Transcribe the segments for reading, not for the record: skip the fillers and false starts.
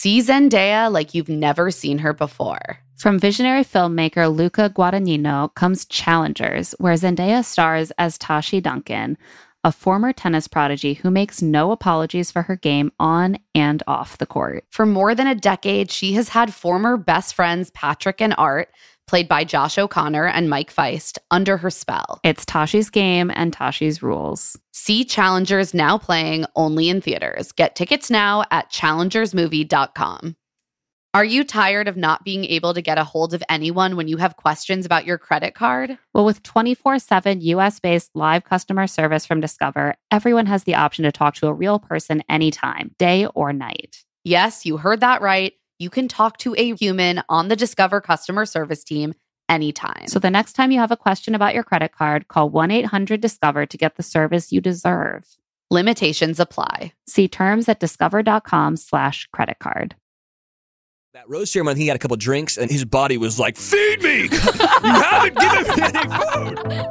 See Zendaya like you've never seen her before. From visionary filmmaker Luca Guadagnino comes Challengers, where Zendaya stars as Tashi Duncan, a former tennis prodigy who makes no apologies for her game on and off the court. For more than a decade, she has had former best friends Patrick and Art, played by Josh O'Connor and Mike Feist, under her spell. It's Tashi's game and Tashi's rules. See Challengers now playing only in theaters. Get tickets now at challengersmovie.com. Are you tired of not being able to get a hold of anyone when you have questions about your credit card? Well, with 24/7 US-based live customer service from Discover, everyone has the option to talk to a real person anytime, day or night. Yes, you heard that right. You can talk to a human on the Discover customer service team anytime. So the next time you have a question about your credit card, call 1-800-DISCOVER to get the service you deserve. Limitations apply. See terms at discover.com/credit card. That rose ceremony, he had a couple drinks, and his body was like, feed me! You haven't given me any food!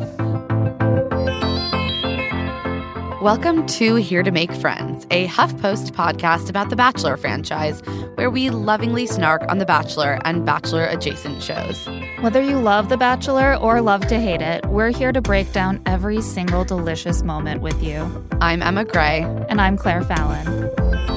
Welcome to Here to Make Friends, a HuffPost podcast about the Bachelor franchise, where we lovingly snark on The Bachelor and Bachelor-adjacent shows. Whether you love The Bachelor or love to hate it, we're here to break down every single delicious moment with you. I'm Emma Gray. And I'm Claire Fallon.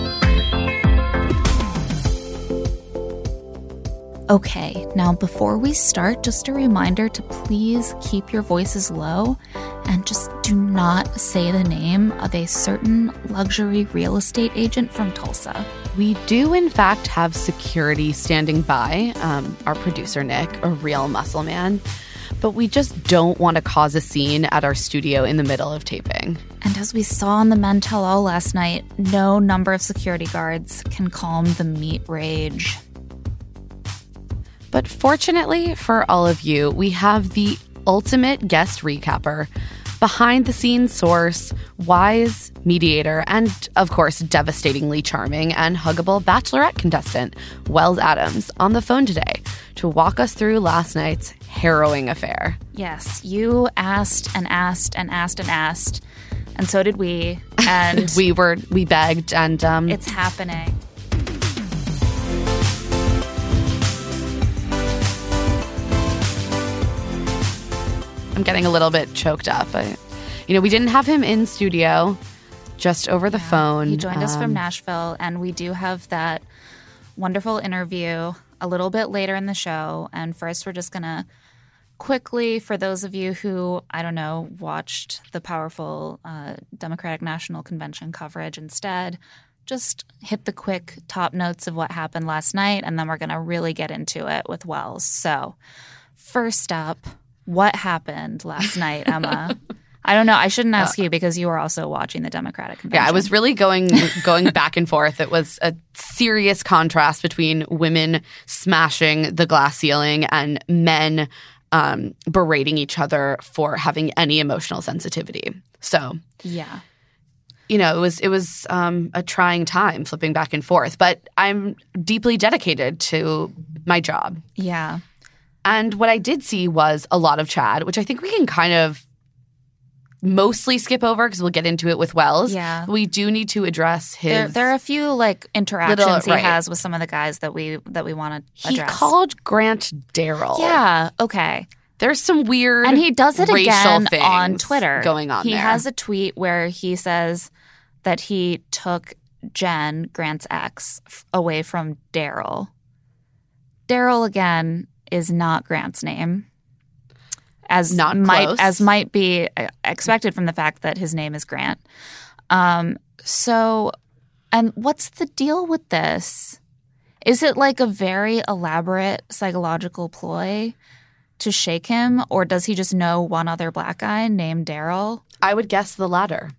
Okay, now before we start, just a reminder to please keep your voices low and just do not say the name of a certain luxury real estate agent from Tulsa. We do, in fact, have security standing by, our producer, Nick, a real muscle man, but we just don't want to cause a scene at our studio in the middle of taping. And as we saw on the Men Tell All last night, no number of security guards can calm the meat rage. But fortunately for all of you, we have the ultimate guest recapper, behind-the-scenes source, wise mediator, and, of course, devastatingly charming and huggable Bachelorette contestant, Wells Adams, on the phone today to walk us through last night's harrowing affair. Yes, you asked and asked and asked and asked, and so did we. And we begged, and it's happening. I'm getting a little bit choked up. We didn't have him in studio, just over the phone. He joined us from Nashville, and we do have that wonderful interview a little bit later in the show. And first, we're just going to quickly, for those of you who, watched the powerful Democratic National Convention coverage instead, just hit the quick top notes of what happened last night, and then we're going to really get into it with Wells. So first up, what happened last night, Emma? I don't know. I shouldn't ask you because you were also watching the Democratic Convention. Yeah, I was really going back and forth. It was a serious contrast between women smashing the glass ceiling and men berating each other for having any emotional sensitivity. So, yeah. It was a trying time flipping back and forth, but I'm deeply dedicated to my job. Yeah. And what I did see was a lot of Chad, which I think we can kind of mostly skip over because we'll get into it with Wells. Yeah. We do need to address his... There are a few interactions he has with some of the guys that we want to address. He called Grant Daryl. Yeah, okay. There's some weird and he does it again on Twitter going on He there. has a tweet where he says that he took Jen, Grant's ex, away from Daryl. Daryl, again, is not Grant's name, as might be expected from the fact that his name is Grant. And what's the deal with this? Is it like a very elaborate psychological ploy to shake him, or does he just know one other black guy named Daryl? I would guess the latter.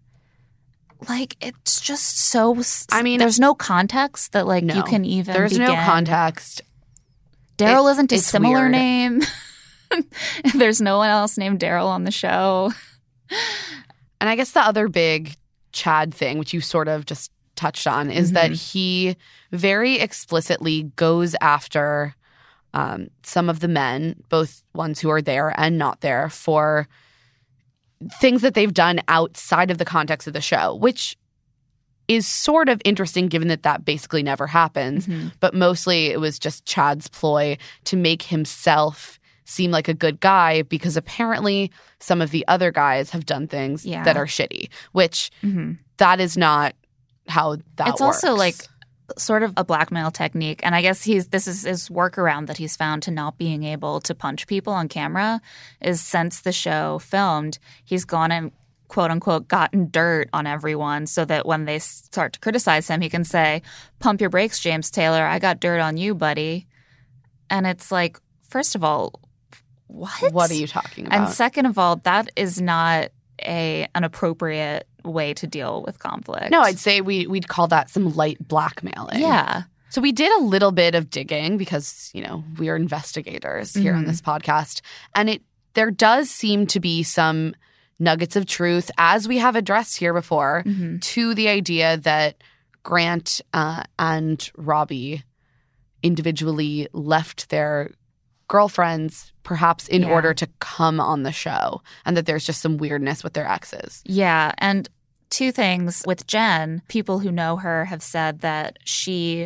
It's just so. There's no context that you can even. There's begin. no context. Daryl isn't a similar weird. name. There's no one else named Daryl on the show. And I guess the other big Chad thing, which you sort of just touched on, is that he very explicitly goes after some of the men, both ones who are there and not there, for things that they've done outside of the context of the show, which is sort of interesting given that basically never happens. But mostly it was just Chad's ploy to make himself seem like a good guy because apparently some of the other guys have done things that are shitty, which that is not how that works. It's also like sort of a blackmail technique. And I guess this is his workaround that he's found to not being able to punch people on camera is since the show filmed, he's gone and quote unquote gotten dirt on everyone so that when they start to criticize him, he can say, "Pump your brakes, James Taylor. I got dirt on you, buddy." And it's like, first of all, what? What are you talking about? And second of all, that is not an appropriate way to deal with conflict. No, I'd say we'd call that some light blackmailing. Yeah. So we did a little bit of digging because, we are investigators here on this podcast. And there does seem to be some nuggets of truth, as we have addressed here before, to the idea that Grant and Robbie individually left their girlfriends perhaps in order to come on the show, and that there's just some weirdness with their exes. Yeah, and two things with Jen, people who know her have said that she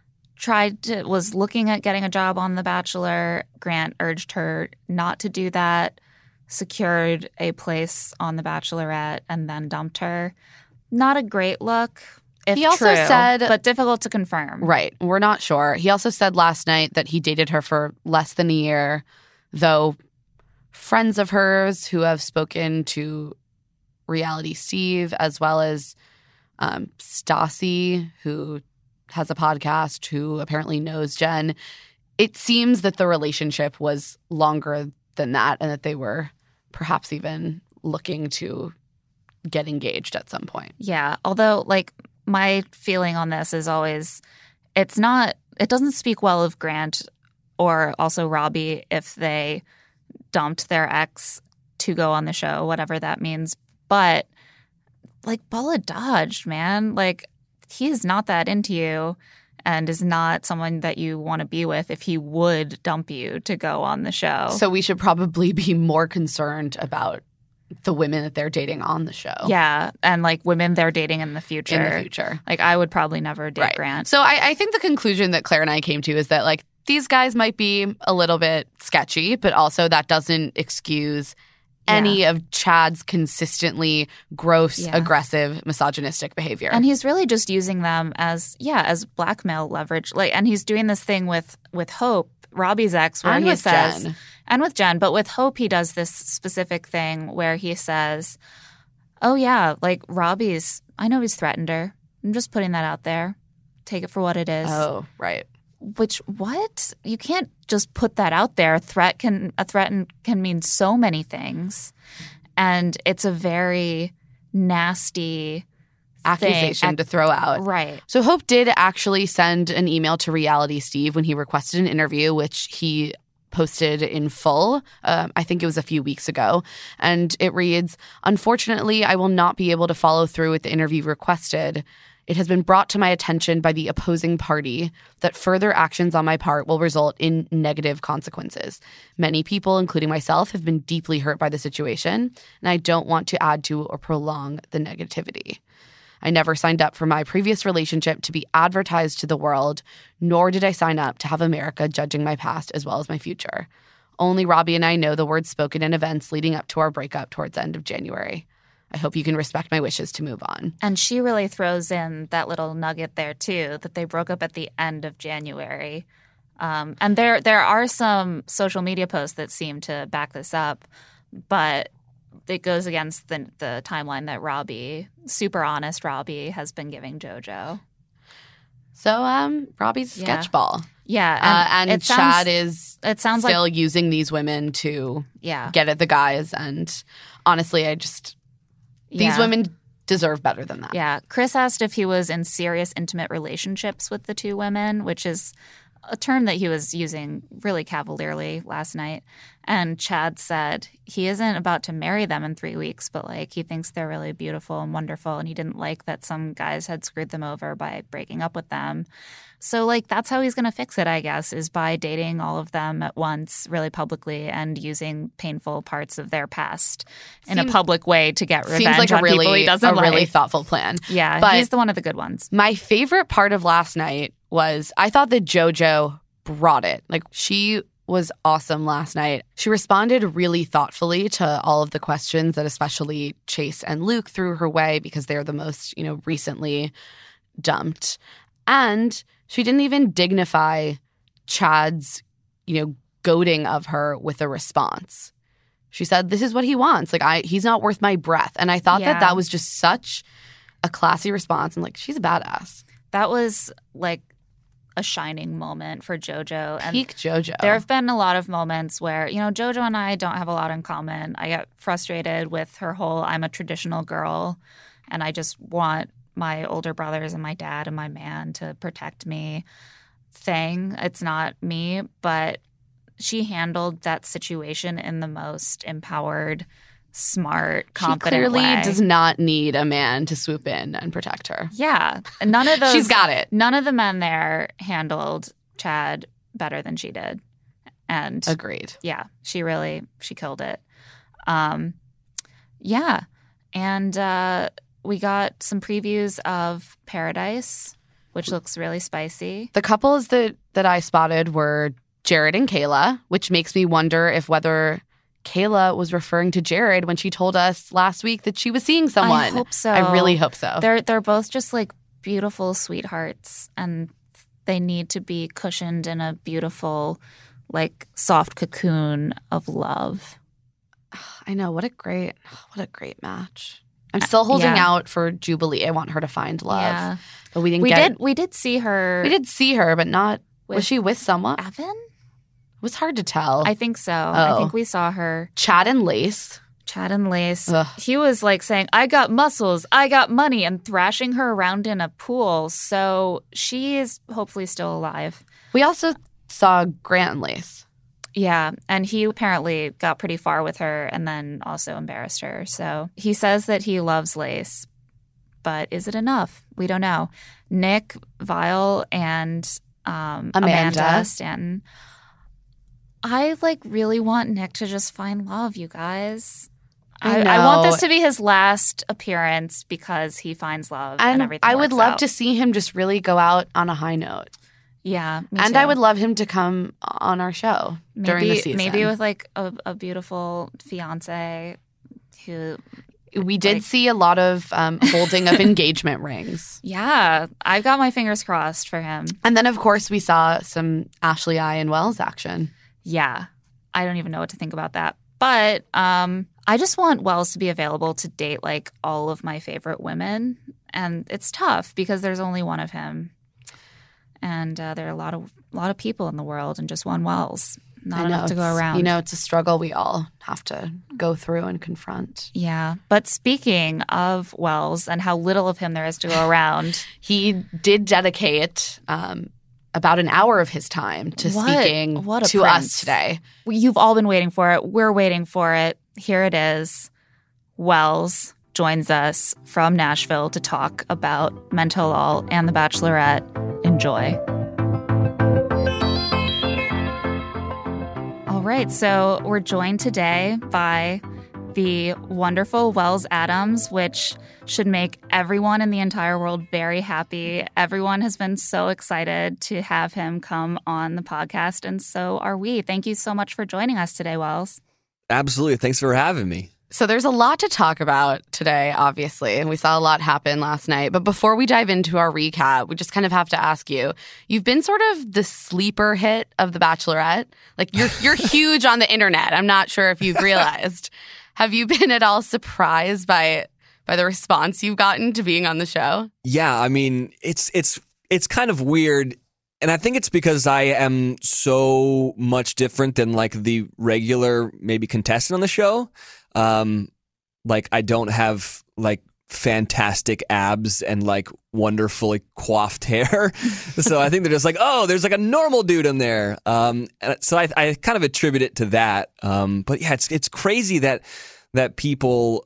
was looking at getting a job on The Bachelor. Grant urged her not to do that, secured a place on The Bachelorette, and then dumped her. Not a great look. He also said, but difficult to confirm. Right. We're not sure. He also said last night that he dated her for less than a year, though friends of hers who have spoken to Reality Steve, as well as Stassi, who has a podcast, who apparently knows Jen, it seems that the relationship was longer than that and that they were perhaps even looking to get engaged at some point. Yeah. Although, my feeling on this is always it doesn't speak well of Grant or also Robbie if they dumped their ex to go on the show, whatever that means. But Balla dodged, man. He's not that into you and is not someone that you want to be with if he would dump you to go on the show. So we should probably be more concerned about the women that they're dating on the show. Yeah, and women they're dating in the future. In the future. I would probably never date Grant. So I think the conclusion that Claire and I came to is that these guys might be a little bit sketchy, but also that doesn't excuse any of Chad's consistently gross, aggressive, misogynistic behavior. And he's really just using them as blackmail leverage. And he's doing this thing with Hope, Robbie's ex, where he says, Jen. And with Jen, but with Hope, he does this specific thing where he says, "Oh yeah, Robbie's, I know he's threatened her. I'm just putting that out there. Take it for what it is." Oh, right. Which, what? You can't just put that out there. A threat can mean so many things. And it's a very nasty accusation to throw out. Right. So Hope did actually send an email to Reality Steve when he requested an interview, which he posted in full. I think it was a few weeks ago. And it reads, "Unfortunately, I will not be able to follow through with the interview requested. It has been brought to my attention by the opposing party that further actions on my part will result in negative consequences. Many people, including myself, have been deeply hurt by the situation, and I don't want to add to or prolong the negativity. I never signed up for my previous relationship to be advertised to the world, nor did I sign up to have America judging my past as well as my future. Only Robbie and I know the words spoken in events leading up to our breakup towards the end of January. I hope you can respect my wishes to move on." And she really throws in that little nugget there, too, that they broke up at the end of January. And there are some social media posts that seem to back this up, but it goes against the timeline that Robbie, super honest Robbie, has been giving JoJo. So Robbie's a sketchball. Yeah. And Chad is still using these women to get at the guys. And honestly, these women deserve better than that. Yeah. Chris asked if he was in serious, intimate relationships with the two women, which is a term that he was using really cavalierly last night. And Chad said he isn't about to marry them in 3 weeks, but like he thinks they're really beautiful and wonderful. And he didn't like that some guys had screwed them over by breaking up with them. So like that's how he's going to fix it, I guess, is by dating all of them at once really publicly and using painful parts of their past in a public way to get revenge seems like on people he doesn't like. Really thoughtful plan. Yeah, but he's the one of the good ones. My favorite part of last night was I thought that JoJo brought it. Like she was awesome last night. She responded really thoughtfully to all of the questions that especially Chase and Luke threw her way because they're the most, recently dumped. And she didn't even dignify Chad's, goading of her with a response. She said, this is what he wants. Like, he's not worth my breath. And I thought that was just such a classy response. And like, she's a badass. That was like a shining moment for JoJo. And peak JoJo. There have been a lot of moments where, JoJo and I don't have a lot in common. I get frustrated with her whole I'm a traditional girl and I just want my older brothers and my dad and my man to protect me thing. It's not me, but she handled that situation in the most empowered, smart, confident way. She clearly does not need a man to swoop in and protect her. Yeah. None of those. She's got it. None of the men there handled Chad better than she did. And agreed. Yeah. She killed it. Yeah. And we got some previews of Paradise, which looks really spicy. The couples that I spotted were Jared and Kayla, which makes me wonder if whether Kayla was referring to Jared when she told us last week that she was seeing someone. I hope so. I really hope so. They're both just like beautiful sweethearts, and they need to be cushioned in a beautiful, like soft cocoon of love. I know. What a great match. I'm still holding out for Jubilee. I want her to find love. Yeah. But we did see her. We did see her, but not. Was she with someone? Evan? It was hard to tell. I think so. I think we saw her. Chad and Lace. Ugh. He was like saying, I got muscles, I got money, and thrashing her around in a pool. So she is hopefully still alive. We also saw Grant and Lace. Yeah, and he apparently got pretty far with her and then also embarrassed her. So he says that he loves Lace, but is it enough? We don't know. Nick, Vile, and Amanda Stanton. I really want Nick to just find love, you guys. I want this to be his last appearance because he finds love and everything I would love out. to see him just really go out on a high note. Yeah, me and too. I would love him to come on our show during the season. Maybe with a beautiful fiance who... We did see a lot of holding of engagement rings. Yeah, I've got my fingers crossed for him. And then, of course, we saw some Ashley I and Wells action. Yeah, I don't even know what to think about that. But I just want Wells to be available to date all of my favorite women. And it's tough because there's only one of him. And there are a lot of people in the world and just one Wells. Not enough to go around. It's a struggle we all have to go through and confront. Yeah. But speaking of Wells and how little of him there is to go around. He did dedicate about an hour of his time to speaking to us today. You've all been waiting for it. We're waiting for it. Here it is. Wells joins us from Nashville to talk about Mentolol and The Bachelorette. Enjoy. All right, so we're joined today by the wonderful Wells Adams, which should make everyone in the entire world very happy. Everyone has been so excited to have him come on the podcast, and so are we. Thank you so much for joining us today, Wells. Absolutely. Thanks for having me. So there's a lot to talk about today, obviously, and we saw a lot happen last night. But before we dive into our recap, we just kind of have to ask you, you've been sort of the sleeper hit of The Bachelorette. You're huge on the internet. I'm not sure if you've realized. Have you been at all surprised by the response you've gotten to being on the show? Yeah, I mean, it's kind of weird. And I think it's because I am so much different than the regular maybe contestant on the show. I don't have fantastic abs and like wonderfully coiffed hair. So I think they're just like, oh, there's like a normal dude in there. And so I kind of attribute it to that. But yeah, it's crazy that people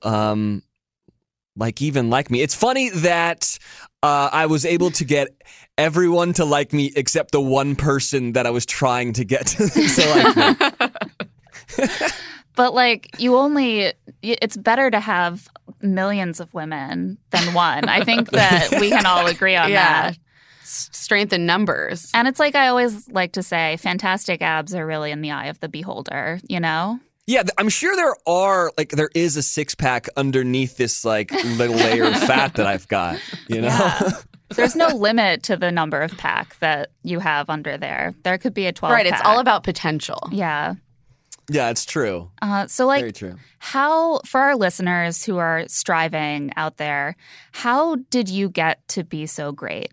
even like me. It's funny that I was able to get everyone to like me except the one person that I was trying to get to like me. But like it's better to have millions of women than one. I think that we can all agree on that. Strength in numbers. And it's like I always like to say, fantastic abs are really in the eye of the beholder, you know? Yeah, I'm sure there is a six-pack underneath this like little layer of fat that I've got, you know? Yeah. There's no limit to the number of pack that you have under there. There could be a 12 Right, pack. it's all about potential. Yeah. Yeah, it's true. So like, very true. How, for our listeners who are striving out there, how did you get to be so great?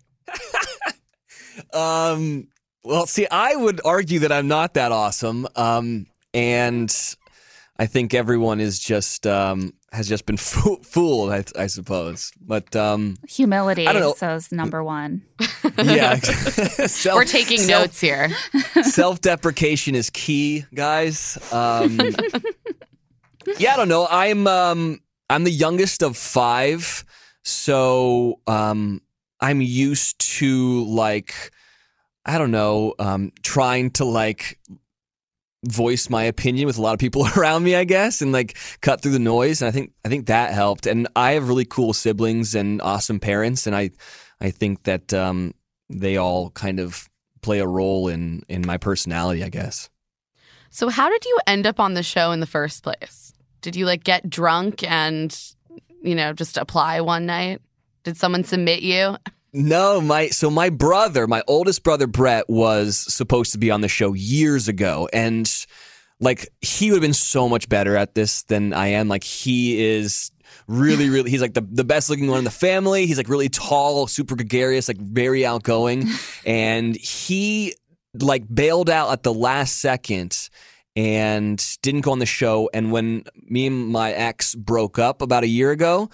Well, see, I would argue that I'm not that awesome. And I think everyone is just has just been fooled, I suppose. But humility, I don't know. so is number one. Yeah, we're taking notes here. Self-deprecation is key, guys. Yeah, I don't know. I'm the youngest of 5, so I'm used to like, I don't know, trying to like voice my opinion with a lot of people around me, I guess, and like cut through the noise. And I think that helped. And I have really cool siblings and awesome parents, and I think that they all kind of play a role in my personality, I guess. So how did you end up on the show in the first place? Did you like get drunk and, just apply one night? Did someone submit you? No, my oldest brother, Brett, was supposed to be on the show years ago. And like, he would have been so much better at this than I am. Like, he is really, really, he's like the best looking one in the family. He's like really tall, super gregarious, like very outgoing. And he like bailed out at the last second and didn't go on the show. And when me and my ex broke up about a year ago,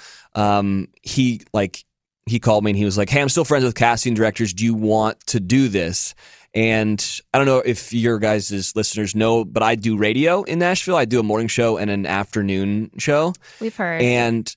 he called me and he was like, hey, I'm still friends with casting directors. Do you want to do this? And I don't know if your guys' listeners know, but I do radio in Nashville. I do a morning show and an afternoon show. We've heard. And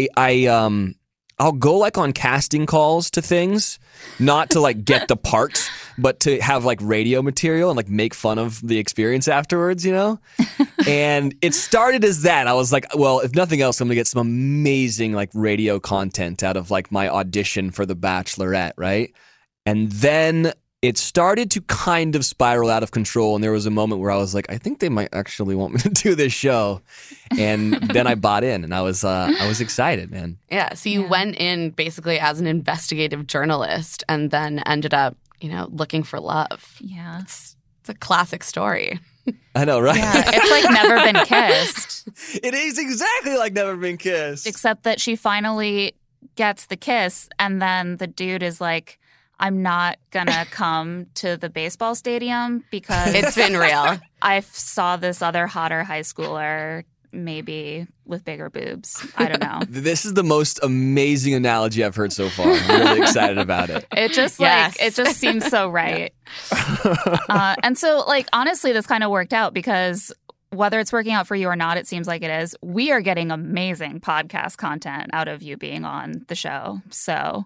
I'll go like on casting calls to things, not to like get the parts, but to have like radio material and like make fun of the experience afterwards, And it started as that. I was like, well, if nothing else, I'm going to get some amazing like radio content out of like my audition for The Bachelorette, right? And then it started to kind of spiral out of control, and there was a moment where I was like, I think they might actually want me to do this show. And then I bought in, and I was excited, man. Yeah, so you went in basically as an investigative journalist and then ended up, looking for love. Yeah. It's a classic story. I know, right? Yeah, it's like Never Been Kissed. It is exactly like Never Been Kissed. Except that she finally gets the kiss, and then the dude is like, I'm not gonna come to the baseball stadium because it's been real. I saw this other hotter high schooler, maybe with bigger boobs. I don't know. This is the most amazing analogy I've heard so far. I'm really excited about it. It just it just seems so right. And so like, honestly, this kind of worked out because whether it's working out for you or not, it seems like it is. We are getting amazing podcast content out of you being on the show. So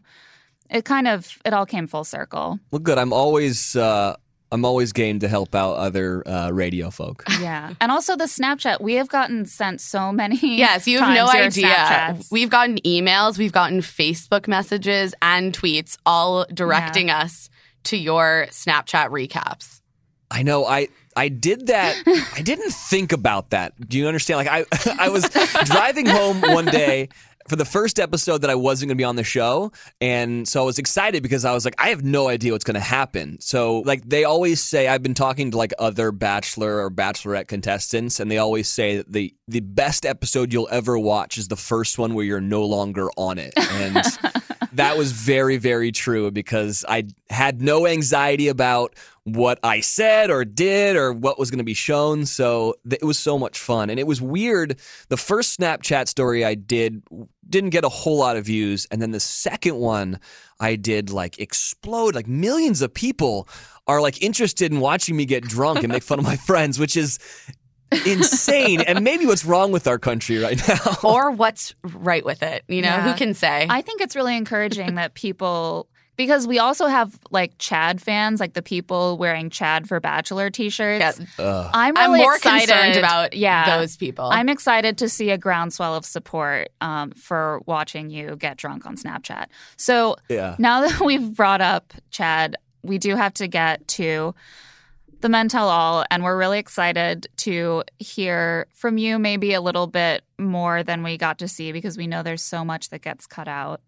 it all came full circle. Well, good. I'm always game to help out other radio folk. Yeah. And also the Snapchat. We have gotten sent so many. Yes, you have no idea. Snapchats. We've gotten emails, we've gotten Facebook messages and tweets all directing us to your Snapchat recaps. I know. I did that. I didn't think about that. Do you understand? Like I was driving home one day for the first episode that I wasn't going to be on the show. And so I was excited because I was like, I have no idea what's going to happen. So like they always say, I've been talking to like other Bachelor or Bachelorette contestants, and they always say that the best episode you'll ever watch is the first one where you're no longer on it. And that was very, very true because I had no anxiety about what I said or did or what was going to be shown. So it was so much fun. And it was weird. The first Snapchat story I didn't get a whole lot of views. And then the second one I did like explode. Like millions of people are like interested in watching me get drunk and make fun of my friends, which is insane. And maybe what's wrong with our country right now. Or what's right with it. You know, who can say? I think it's really encouraging that people... Because we also have like Chad fans, like the people wearing Chad for Bachelor t-shirts. Yes. I'm really more excited. concerned about those people. I'm excited to see a groundswell of support for watching you get drunk on Snapchat. So now that we've brought up Chad, we do have to get to the Men Tell All, and we're really excited to hear from you maybe a little bit more than we got to see because we know there's so much that gets cut out.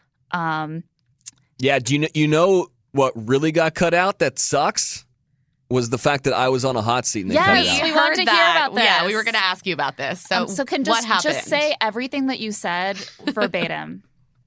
Yeah, do you know what really got cut out that sucks? Was the fact that I was on a hot seat and they cut it out. We want to hear about this. Yeah, we were going to ask you about this. So can what happened? Just say everything that you said verbatim.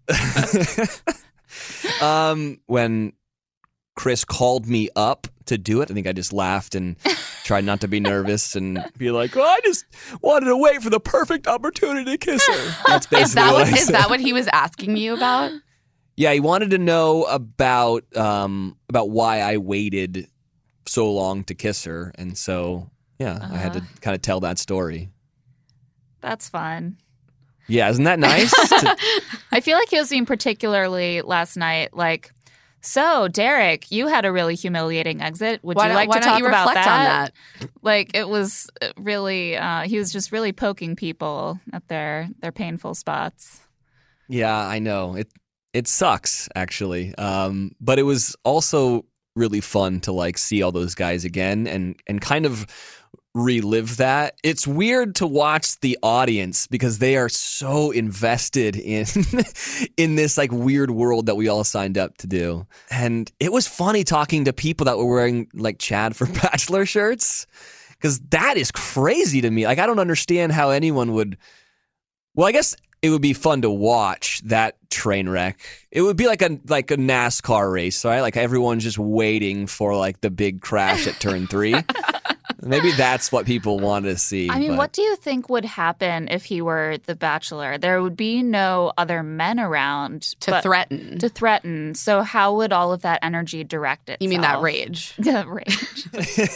When Chris called me up to do it, I think I just laughed and tried not to be nervous and be like, "Oh, I just wanted to wait for the perfect opportunity to kiss her." That's basically Is that what he was asking you about? Yeah, he wanted to know about why I waited so long to kiss her, and so I had to kind of tell that story. That's fun. Yeah, isn't that nice? I feel like he was being particularly last night, like, so Derek, you had a really humiliating exit. Would you like to talk about that? On that? Like, it was really, he was just really poking people at their painful spots. Yeah, I know. It sucks, actually. But it was also really fun to like see all those guys again and kind of relive that. It's weird to watch the audience because they are so invested in in this like weird world that we all signed up to do. And it was funny talking to people that were wearing like Chad for Bachelor shirts because that is crazy to me. Like I don't understand how anyone would. Well, I guess it would be fun to watch that train wreck. It would be like a NASCAR race, right? Like everyone's just waiting for like the big crash at turn 3. Maybe that's what people want to see. I mean, what do you think would happen if he were the Bachelor? There would be no other men around to threaten. So how would all of that energy direct itself? You mean that rage? The rage.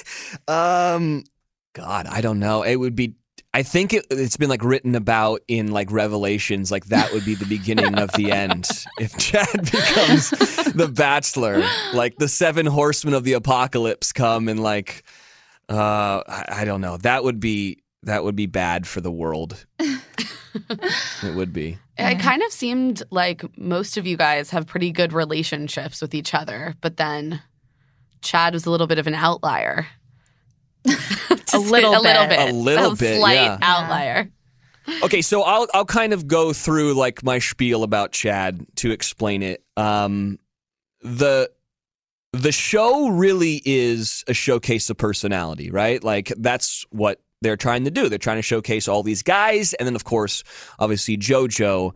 God, I don't know. It would be. I think it's been like written about in like Revelations, like that would be the beginning of the end if Chad becomes the Bachelor. Like the 7 horsemen of the apocalypse come and like, I don't know. That would be bad for the world. It would be. It kind of seemed like most of you guys have pretty good relationships with each other, but then Chad was a little bit of an outlier. A little bit, slight outlier. Okay, so I'll kind of go through like my spiel about Chad to explain it. The show really is a showcase of personality, right? Like that's what they're trying to do. They're trying to showcase all these guys, and then of course, obviously JoJo.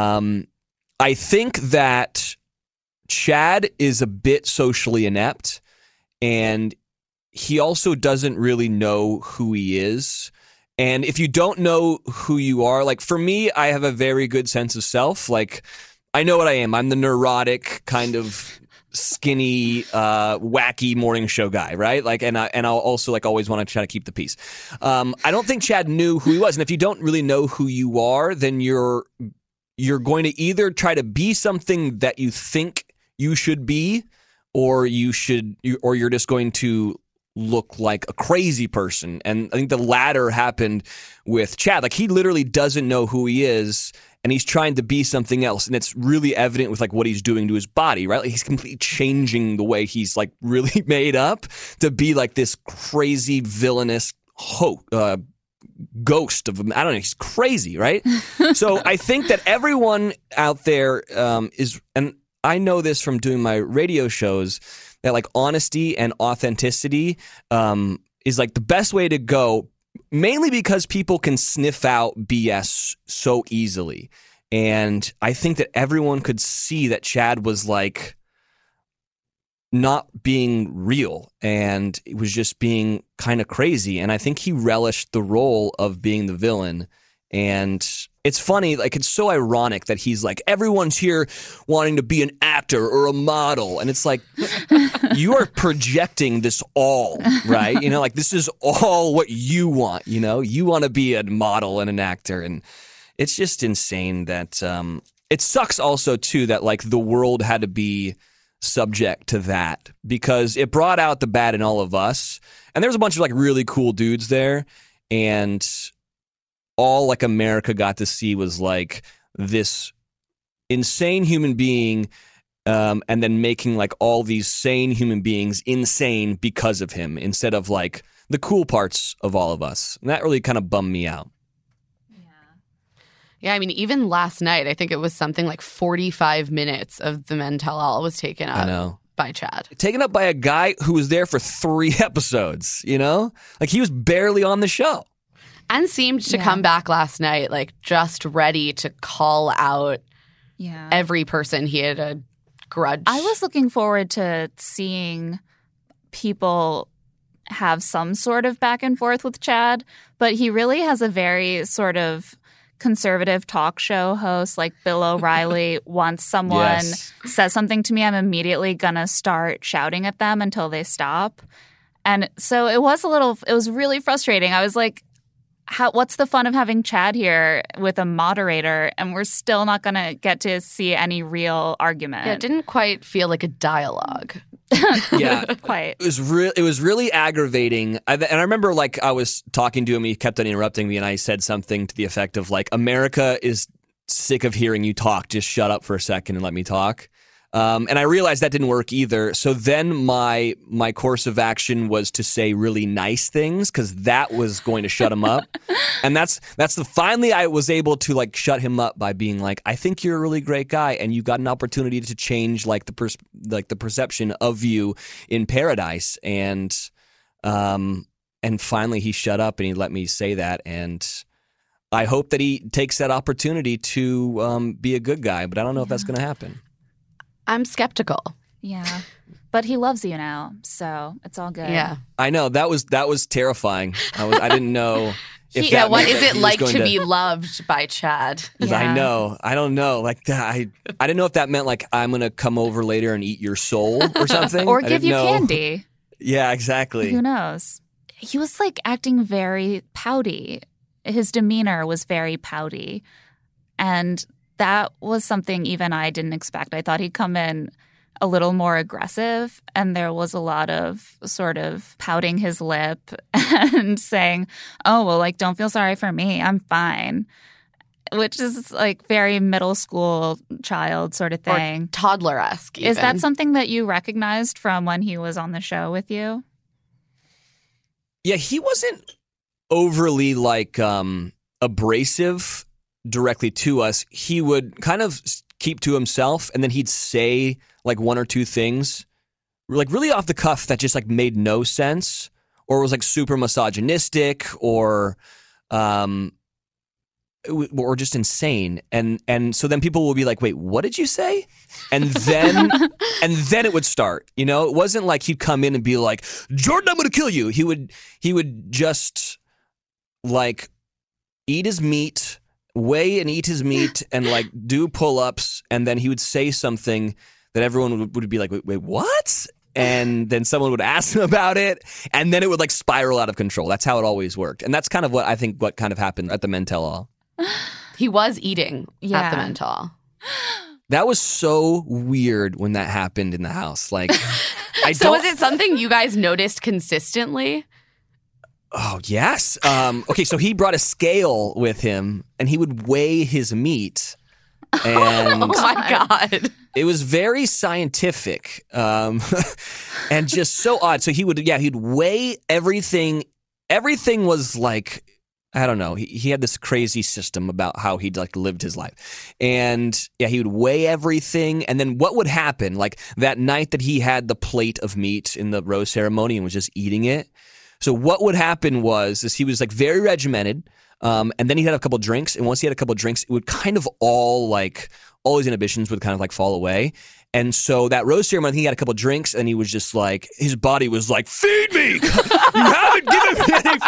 I think that Chad is a bit socially inept, and he also doesn't really know who he is. And if you don't know who you are, like for me, I have a very good sense of self. Like I know what I am. I'm the neurotic kind of skinny, wacky morning show guy, right? Like, and I'll also like always want to try to keep the peace. I don't think Chad knew who he was. And if you don't really know who you are, then you're going to either try to be something that you think you should be, or you're just going to look like a crazy person. And I think the latter happened with Chad. Like he literally doesn't know who he is and he's trying to be something else. And it's really evident with like what he's doing to his body, right? Like he's completely changing the way he's like really made up to be like this crazy villainous ghost of him. I don't know. He's crazy, right? So I think that everyone out there is, and I know this from doing my radio shows, that like honesty and authenticity is like the best way to go, mainly because people can sniff out BS so easily. And I think that everyone could see that Chad was like not being real and it was just being kind of crazy. And I think he relished the role of being the villain. And it's funny, like it's so ironic that he's like, everyone's here wanting to be an actor or a model. And it's like, you are projecting this all, right? You know, like this is all what you want, you know? You want to be a model and an actor. And it's just insane that it sucks also, too, that like the world had to be subject to that because it brought out the bad in all of us. And there's a bunch of like really cool dudes there. And all like America got to see was like this insane human being and then making like all these sane human beings insane because of him instead of like the cool parts of all of us. And that really kind of bummed me out. Yeah, I mean, even last night, I think it was something like 45 minutes of the Men Tell All was taken up by Chad. Taken up by a guy who was there for 3 episodes, you know? Like he was barely on the show. And seemed to come back last night, like just ready to call out every person he had a grudge. I was looking forward to seeing people have some sort of back and forth with Chad, but he really has a very sort of conservative talk show host like Bill O'Reilly. Once someone says something to me, I'm immediately gonna start shouting at them until they stop. And so it was really frustrating. I was like, what's the fun of having Chad here with a moderator and we're still not gonna get to see any real argument? Yeah, it didn't quite feel like a dialogue. Yeah, quite. It was really aggravating. And I remember like I was talking to him, he kept on interrupting me, and I said something to the effect of like, America is sick of hearing you talk. Just shut up for a second and let me talk. And I realized that didn't work either. So then my course of action was to say really nice things because that was going to shut him up. And finally I was able to like shut him up by being like, I think you're a really great guy and you got an opportunity to change like the perception of you in Paradise. And finally he shut up and he let me say that. And I hope that he takes that opportunity to be a good guy, but I don't know if that's going to happen. I'm skeptical. Yeah. But he loves you now, so it's all good. Yeah. I know. That was terrifying. I didn't know if that what meant is that it he was like going to be loved by Chad? Yeah. I know. I don't know. Like I didn't know if that meant like I'm going to come over later and eat your soul or something. Or give you candy. Yeah, exactly. Who knows? He was like acting very pouty. His demeanor was very pouty. And that was something even I didn't expect. I thought he'd come in a little more aggressive, and there was a lot of sort of pouting his lip and saying, oh, well, like, don't feel sorry for me. I'm fine, which is like very middle school child sort of thing. Or toddler-esque even. Is that something that you recognized from when he was on the show with you? Yeah, he wasn't overly like abrasive directly to us. He would kind of keep to himself, and then he'd say like one or two things like really off the cuff that just like made no sense or was like super misogynistic or just insane. And so then people will be like, wait, what did you say? And then it would start, you know. It wasn't like he'd come in and be like, Jordan, I'm gonna kill you. He would just like eat his meat, weigh and eat his meat, and like do pull-ups, and then he would say something that everyone would be like, wait, what? And then someone would ask him about it, and then it would like spiral out of control. That's how it always worked. And that's kind of what I think what kind of happened at the Men Tell All. He was eating at the Men Tell All. That was so weird when that happened in the house. Like, So was it something you guys noticed consistently? Oh, yes. Okay, so he brought a scale with him, and he would weigh his meat. And oh, my God. It was very scientific and just so odd. So he'd weigh everything. Everything was like, I don't know. He had this crazy system about how he'd like lived his life. And yeah, he would weigh everything. And then what would happen, like that night that he had the plate of meat in the rose ceremony and was just eating it. So what would happen is he was like very regimented. And then he had a couple drinks. And once he had a couple drinks, it would kind of all his inhibitions would kind of like fall away. And so that rose ceremony, I think he had a couple drinks and he was just like, his body was like, feed me! You haven't given me any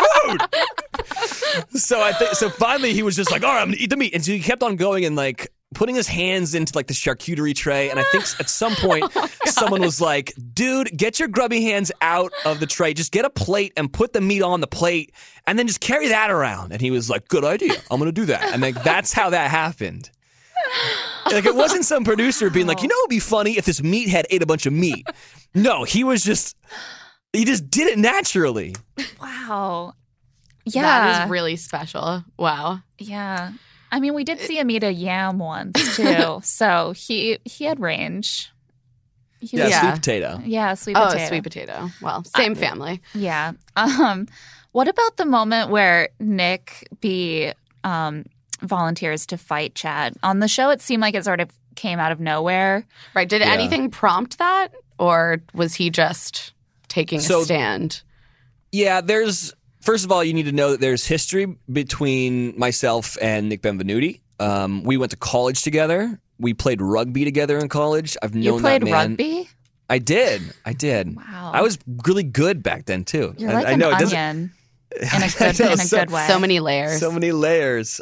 food! So finally he was just like, all right, I'm gonna eat the meat. And so he kept on going and like putting his hands into like the charcuterie tray. And I think at some point someone was like, dude, get your grubby hands out of the tray. Just get a plate and put the meat on the plate and then just carry that around. And he was like, good idea. I'm going to do that. And like, that's how that happened. Like, it wasn't some producer being like, you know, it'd be funny if this meathead ate a bunch of meat. No, he just did it naturally. Wow. Yeah. That is really special. Wow. Yeah. I mean, we did see him eat a yam once, too. So he had range. Sweet potato. Yeah, sweet potato. Oh, sweet potato. Well, same family. Yeah. What about the moment where Nick B volunteers to fight Chad? On the show, it seemed like it sort of came out of nowhere. Right. Did anything prompt that? Or was he just taking a stand? Yeah, first of all, you need to know that there's history between myself and Nick Benvenuti. We went to college together. We played rugby together in college. I've known that man. You played rugby? I did. Wow. I was really good back then, too. You're like an onion in a good way. So many layers. So many layers.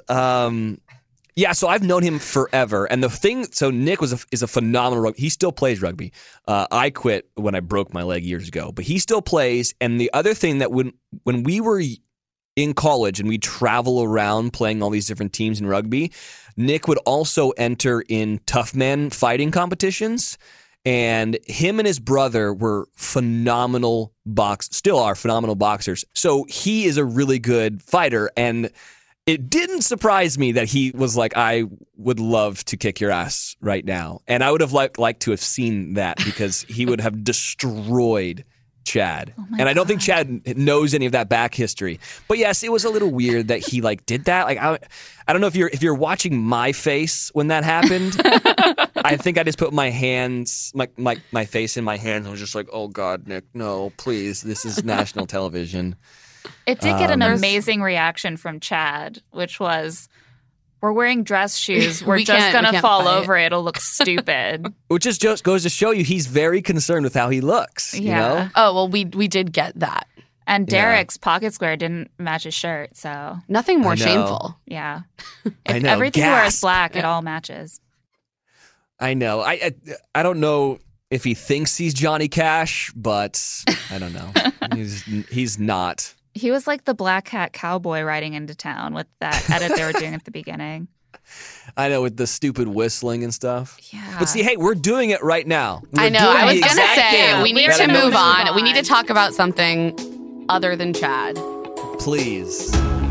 So I've known him forever. And Nick is a phenomenal rugby. He still plays rugby. I quit when I broke my leg years ago, but he still plays. And the other thing that when we were in college and we travel around playing all these different teams in rugby, Nick would also enter in tough man fighting competitions. And him and his brother were still are phenomenal boxers. So he is a really good fighter. And it didn't surprise me that he was like, I would love to kick your ass right now. And I would have liked to have seen that because he would have destroyed Chad. And I don't think Chad knows any of that back history. But yes, it was a little weird that he like did that. Like I don't know if you're watching my face when that happened. I think I just put my hands, my face in my hands and was just like, oh God, Nick, no, please. This is national television. It did get an amazing reaction from Chad, which was, we're wearing dress shoes. We're just going to fall over. It'll look stupid. Which just goes to show you he's very concerned with how he looks. Yeah. You know? Oh, well, we did get that. And Derek's pocket square didn't match his shirt, so. Nothing more shameful. Yeah. I know. Everything he wears black, it all matches. I know. I don't know if he thinks he's Johnny Cash, but I don't know. He's not. He was like the black hat cowboy riding into town with that edit they were doing at the beginning. I know, with the stupid whistling and stuff. Yeah. But see, hey, we're doing it right now. I know. I was going to say, we need to move on. We need to talk about something other than Chad. Please.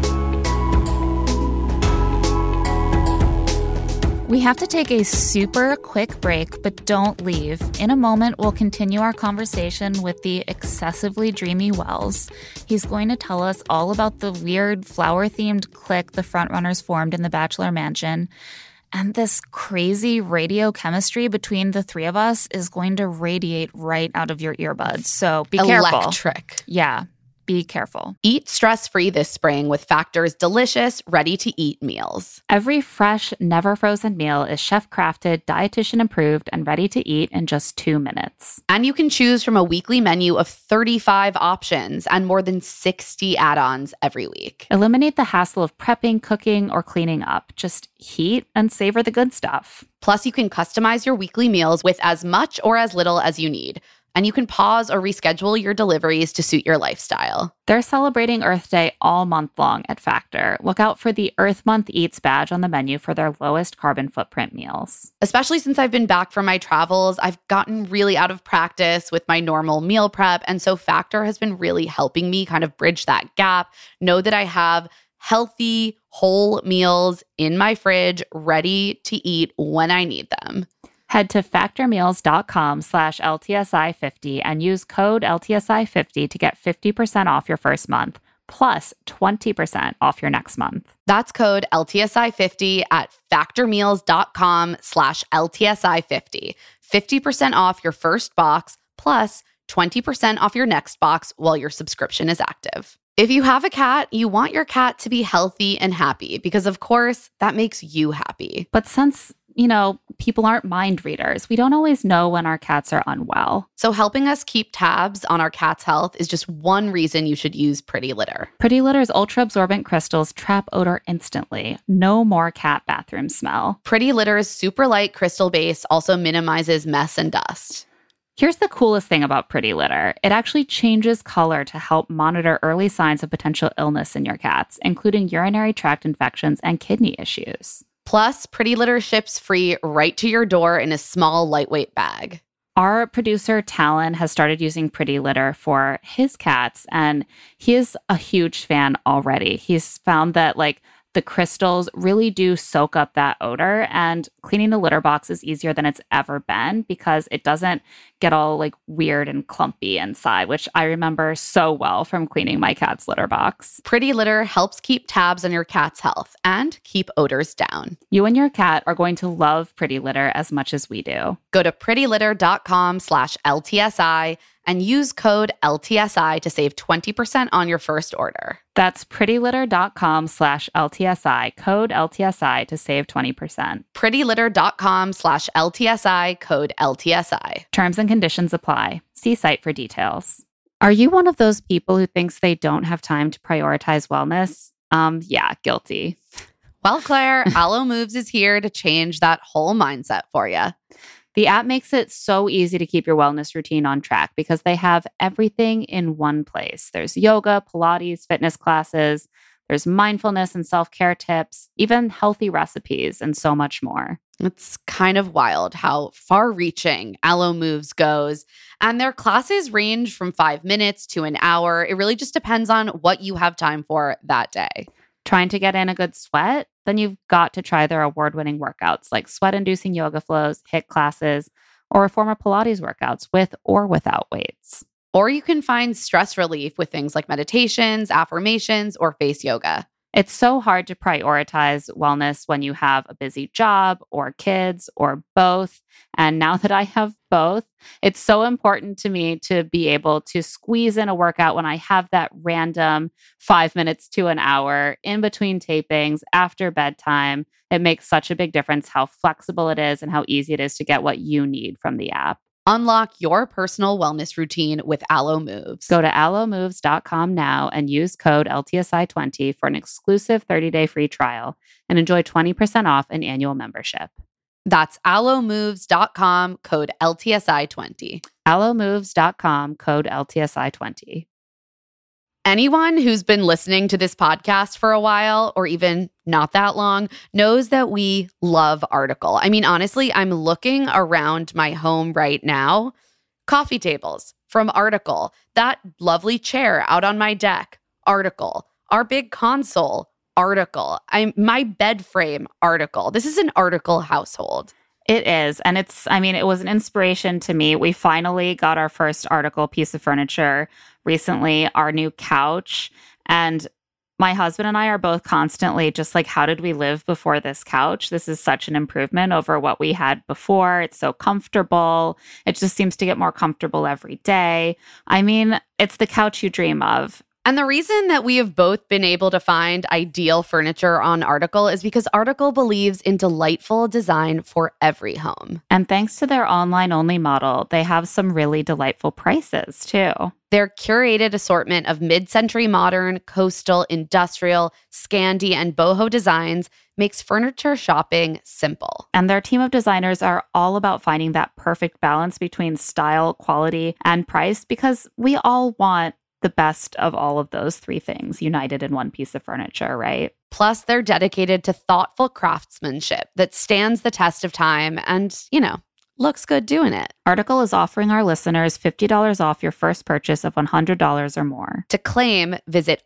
We have to take a super quick break, but don't leave. In a moment, we'll continue our conversation with the excessively dreamy Wells. He's going to tell us all about the weird flower-themed clique the frontrunners formed in the Bachelor Mansion. And this crazy radio chemistry between the three of us is going to radiate right out of your earbuds. So be careful. Electric. Yeah. Be careful. Eat stress-free this spring with Factor's delicious, ready-to-eat meals. Every fresh, never-frozen meal is chef-crafted, dietitian-approved, and ready to eat in just 2 minutes. And you can choose from a weekly menu of 35 options and more than 60 add-ons every week. Eliminate the hassle of prepping, cooking, or cleaning up. Just heat and savor the good stuff. Plus, you can customize your weekly meals with as much or as little as you need. And you can pause or reschedule your deliveries to suit your lifestyle. They're celebrating Earth Day all month long at Factor. Look out for the Earth Month Eats badge on the menu for their lowest carbon footprint meals. Especially since I've been back from my travels, I've gotten really out of practice with my normal meal prep. And so Factor has been really helping me kind of bridge that gap, know that I have healthy, whole meals in my fridge ready to eat when I need them. Head to factormeals.com/LTSI50 and use code LTSI50 to get 50% off your first month, plus 20% off your next month. That's code LTSI50 at factormeals.com/LTSI50. 50% off your first box, plus 20% off your next box while your subscription is active. If you have a cat, you want your cat to be healthy and happy because, of course, that makes you happy. But since, people aren't mind readers, we don't always know when our cats are unwell. So helping us keep tabs on our cat's health is just one reason you should use Pretty Litter. Pretty Litter's ultra-absorbent crystals trap odor instantly. No more cat bathroom smell. Pretty Litter's super light crystal base also minimizes mess and dust. Here's the coolest thing about Pretty Litter. It actually changes color to help monitor early signs of potential illness in your cats, including urinary tract infections and kidney issues. Plus, Pretty Litter ships free right to your door in a small, lightweight bag. Our producer, Talon, has started using Pretty Litter for his cats, and he is a huge fan already. He's found that, the crystals really do soak up that odor, and cleaning the litter box is easier than it's ever been because it doesn't get all weird and clumpy inside, which I remember so well from cleaning my cat's litter box. Pretty Litter helps keep tabs on your cat's health and keep odors down. You and your cat are going to love Pretty Litter as much as we do. Go to prettylitter.com/LTSI and use code LTSI to save 20% on your first order. That's prettylitter.com/LTSI, code LTSI to save 20%. prettylitter.com/LTSI, code LTSI. Terms and conditions apply. See site for details. Are you one of those people who thinks they don't have time to prioritize wellness? Yeah, guilty. Well, Claire, Alo Moves is here to change that whole mindset for you. The app makes it so easy to keep your wellness routine on track because they have everything in one place. There's yoga, Pilates, fitness classes, there's mindfulness and self-care tips, even healthy recipes, and so much more. It's kind of wild how far-reaching Alo Moves goes. And their classes range from 5 minutes to an hour. It really just depends on what you have time for that day. Trying to get in a good sweat? Then you've got to try their award-winning workouts like sweat-inducing yoga flows, HIIT classes, or reformer Pilates workouts with or without weights. Or you can find stress relief with things like meditations, affirmations, or face yoga. It's so hard to prioritize wellness when you have a busy job or kids or both. And now that I have both, it's so important to me to be able to squeeze in a workout when I have that random 5 minutes to an hour in between tapings after bedtime. It makes such a big difference how flexible it is and how easy it is to get what you need from the app. Unlock your personal wellness routine with Alo Moves. Go to alomoves.com now and use code LTSI20 for an exclusive 30-day free trial and enjoy 20% off an annual membership. That's alomoves.com, code LTSI20. alomoves.com, code LTSI20. Anyone who's been listening to this podcast for a while, or even not that long, knows that we love Article. I mean, honestly, I'm looking around my home right now. Coffee tables from Article. That lovely chair out on my deck. Article. Our big console. Article. My bed frame. Article. This is an Article household. It is. And it was an inspiration to me. We finally got our first Article piece of furniture recently, our new couch. And my husband and I are both constantly just like, how did we live before this couch? This is such an improvement over what we had before. It's so comfortable. It just seems to get more comfortable every day. I mean, it's the couch you dream of. And the reason that we have both been able to find ideal furniture on Article is because Article believes in delightful design for every home. And thanks to their online-only model, they have some really delightful prices, too. Their curated assortment of mid-century modern, coastal, industrial, Scandi, and boho designs makes furniture shopping simple. And their team of designers are all about finding that perfect balance between style, quality, and price because we all want the best of all of those three things united in one piece of furniture, right? Plus, they're dedicated to thoughtful craftsmanship that stands the test of time and, looks good doing it. Article is offering our listeners $50 off your first purchase of $100 or more. To claim, visit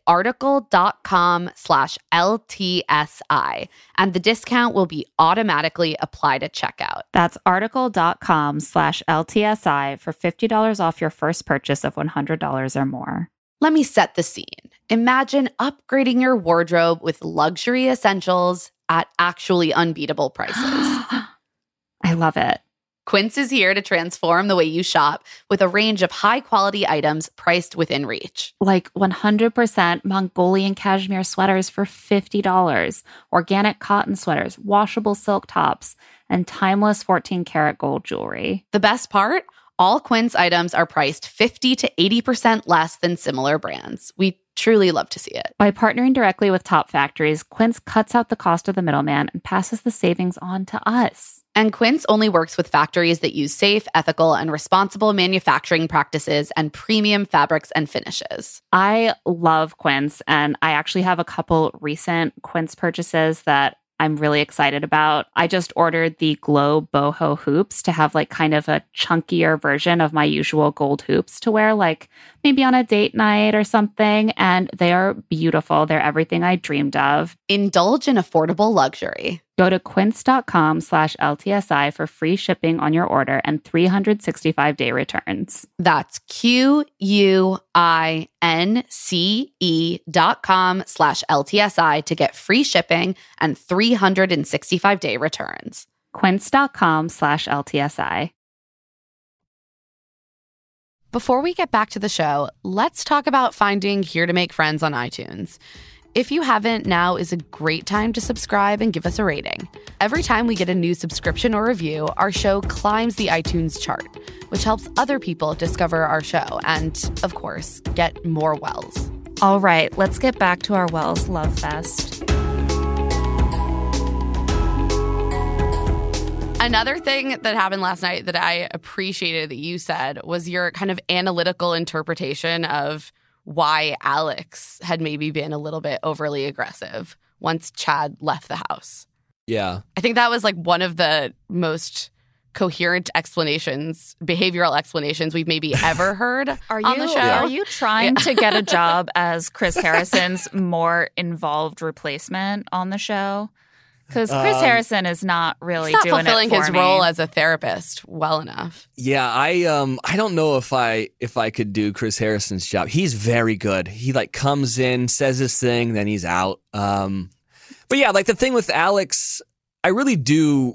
article.com/LTSI, and the discount will be automatically applied at checkout. That's article.com/LTSI for $50 off your first purchase of $100 or more. Let me set the scene. Imagine upgrading your wardrobe with luxury essentials at actually unbeatable prices. I love it. Quince is here to transform the way you shop with a range of high-quality items priced within reach. Like 100% Mongolian cashmere sweaters for $50, organic cotton sweaters, washable silk tops, and timeless 14-karat gold jewelry. The best part? All Quince items are priced 50 to 80% less than similar brands. We truly love to see it. By partnering directly with top factories, Quince cuts out the cost of the middleman and passes the savings on to us. And Quince only works with factories that use safe, ethical, and responsible manufacturing practices and premium fabrics and finishes. I love Quince, and I actually have a couple recent Quince purchases that I'm really excited about. I just ordered the Glow Boho hoops to have like kind of a chunkier version of my usual gold hoops to wear like maybe on a date night or something. And they are beautiful. They're everything I dreamed of. Indulge in affordable luxury. Go to quince.com/LTSI for free shipping on your order and 365-day returns. That's QUINCE.com/LTSI to get free shipping and 365-day returns. Quince.com/LTSI. Before we get back to the show, let's talk about finding Here to Make Friends on iTunes. If you haven't, now is a great time to subscribe and give us a rating. Every time we get a new subscription or review, our show climbs the iTunes chart, which helps other people discover our show and, of course, get more Wells. All right, let's get back to our Wells Love Fest. Another thing that happened last night that I appreciated that you said was your kind of analytical interpretation of why Alex had maybe been a little bit overly aggressive once Chad left the house. Yeah. I think that was like one of the most coherent explanations, behavioral explanations we've maybe ever heard on the show. Are you trying to get a job as Chris Harrison's more involved replacement on the show? Because Chris Harrison is not really doing fulfilling it for his me. role as a therapist well enough. Yeah, I don't know if I could do Chris Harrison's job. He's very good. He like comes in, says his thing, then he's out. But yeah, like the thing with Alex, I really do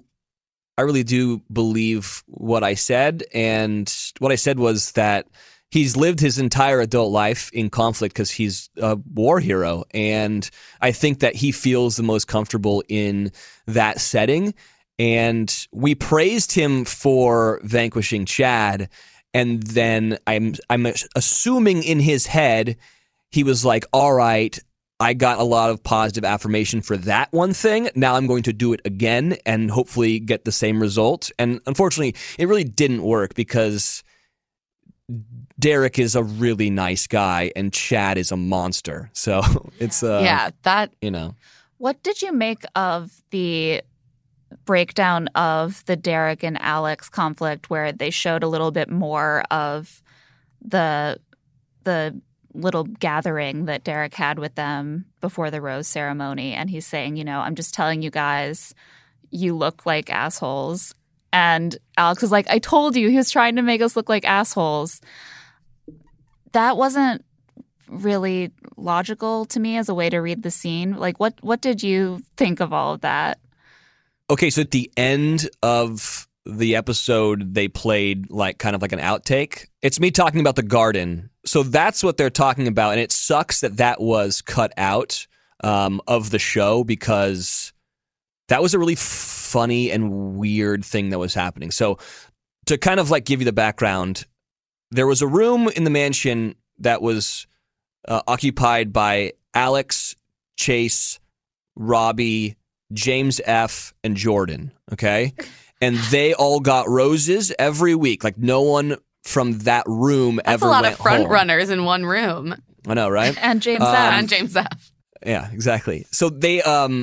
believe what I said, and what I said was that he's lived his entire adult life in conflict because he's a war hero. And I think that he feels the most comfortable in that setting. And we praised him for vanquishing Chad. And then I'm assuming in his head, he was like, all right, I got a lot of positive affirmation for that one thing. Now I'm going to do it again and hopefully get the same result. And unfortunately, it really didn't work because Derek is a really nice guy and Chad is a monster. So it's What did you make of the breakdown of the Derek and Alex conflict where they showed a little bit more of the little gathering that Derek had with them before the rose ceremony, and he's saying, I'm just telling you guys, you look like assholes. And Alex is like, I told you, he was trying to make us look like assholes. That wasn't really logical to me as a way to read the scene. Like, what did you think of all of that? Okay, so at the end of the episode, they played like kind of like an outtake. It's me talking about the garden. So that's what they're talking about. And it sucks that was cut out of the show because that was a really funny and weird thing that was happening. So to kind of like give you the background, there was a room in the mansion that was occupied by Alex, Chase, Robbie, James F., and Jordan, okay? And they all got roses every week. Like no one from that room ever went home. That's a lot of front runners in one room. I know, right? And James F. And James F. Yeah, exactly. So they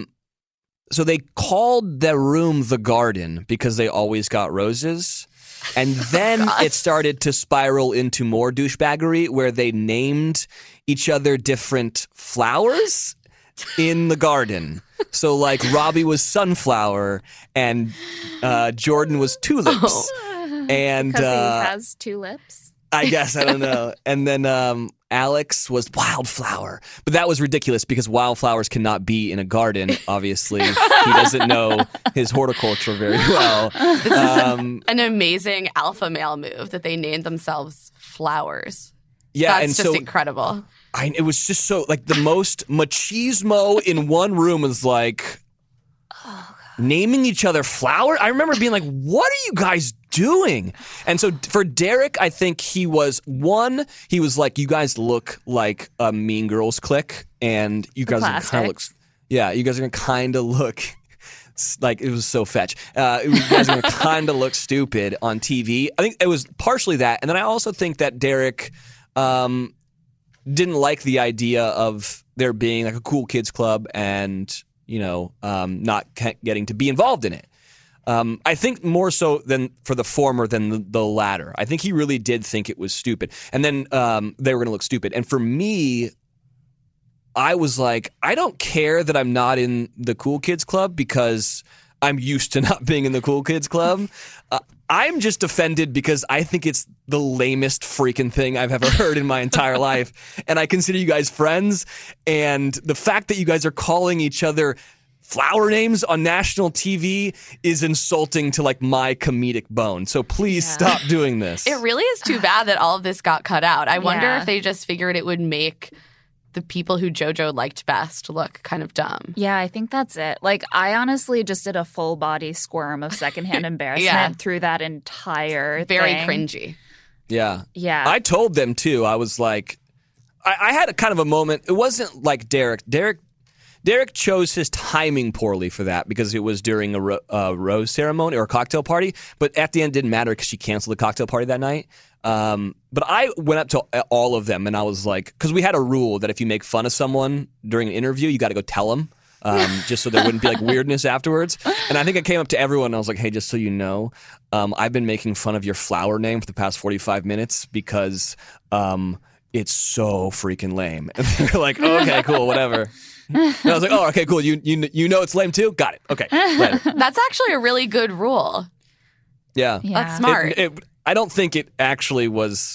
called their room the garden because they always got roses. And then it started to spiral into more douchebaggery where they named each other different flowers in the garden. So like Robbie was sunflower and Jordan was tulips. And because he has two lips. I guess, I don't know. And then Alex was Wildflower. But that was ridiculous because wildflowers cannot be in a garden, obviously. He doesn't know his horticulture very well. This is an amazing alpha male move that they named themselves Flowers. Yeah, That's just incredible. It was just so, like, the most machismo in one room was like naming each other Flower. I remember being like, what are you guys doing? And so for Derek, I think he was like, you guys look like a Mean Girls clique, and you guys are kind of look, you guys are gonna kind of look like, it was so fetch. You guys are gonna kind of look stupid on TV. I think it was partially that, and then I also think that Derek didn't like the idea of there being like a cool kids club and not getting to be involved in it. I think more so than for the former than the latter. I think he really did think it was stupid. And then they were going to look stupid. And for me, I was like, I don't care that I'm not in the cool kids club because I'm used to not being in the cool kids club. I'm just offended because I think it's the lamest freaking thing I've ever heard in my entire life. And I consider you guys friends. And the fact that you guys are calling each other flower names on national TV is insulting to like my comedic bone. So please stop doing this. It really is too bad that all of this got cut out. I wonder if they just figured it would make the people who JoJo liked best look kind of dumb. Yeah, I think that's it. Like, I honestly just did a full body squirm of secondhand embarrassment through that entire Very thing. cringy. Yeah. Yeah. I told them too. I was like, I had a kind of a moment. It wasn't like Derek. Derek chose his timing poorly for that because it was during a rose ceremony or a cocktail party. But at the end, it didn't matter because she canceled the cocktail party that night. But I went up to all of them and I was like, because we had a rule that if you make fun of someone during an interview, you got to go tell them, just so there wouldn't be like weirdness afterwards. And I think I came up to everyone and I was like, hey, just so you know, I've been making fun of your flower name for the past 45 minutes because it's so freaking lame. And they're like, oh, okay, cool, whatever. And I was like, oh, okay, cool. You know it's lame too? Got it. Okay, later. That's actually a really good rule. Yeah. That's smart. I don't think it actually was.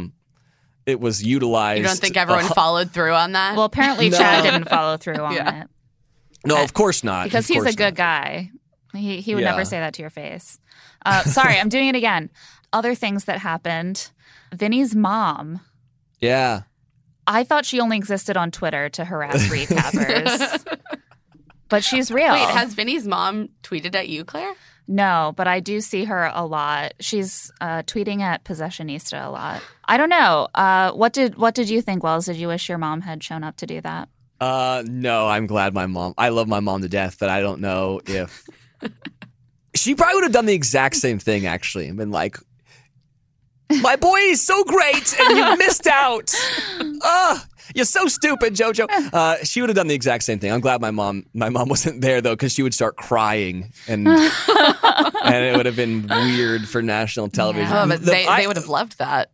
It was utilized. You don't think everyone followed through on that? Well, apparently Chad didn't follow through on it. No, of course not. Because he's a good guy. He would never say that to your face. Sorry, I'm doing it again. Other things that happened. Vinny's mom. Yeah. I thought she only existed on Twitter to harass recappers. But she's real. Wait, has Vinny's mom tweeted at you, Claire? No, but I do see her a lot. She's tweeting at Possessionista a lot. I don't know. What did you think, Wells? Did you wish your mom had shown up to do that? No, I'm glad I love my mom to death, but I don't know if she probably would have done the exact same thing, actually. And been like, my boy is so great and you missed out. You're so stupid, JoJo. She would have done the exact same thing. I'm glad my mom wasn't there though, because she would start crying and it would have been weird for national television. Yeah. Oh, but they would have loved that.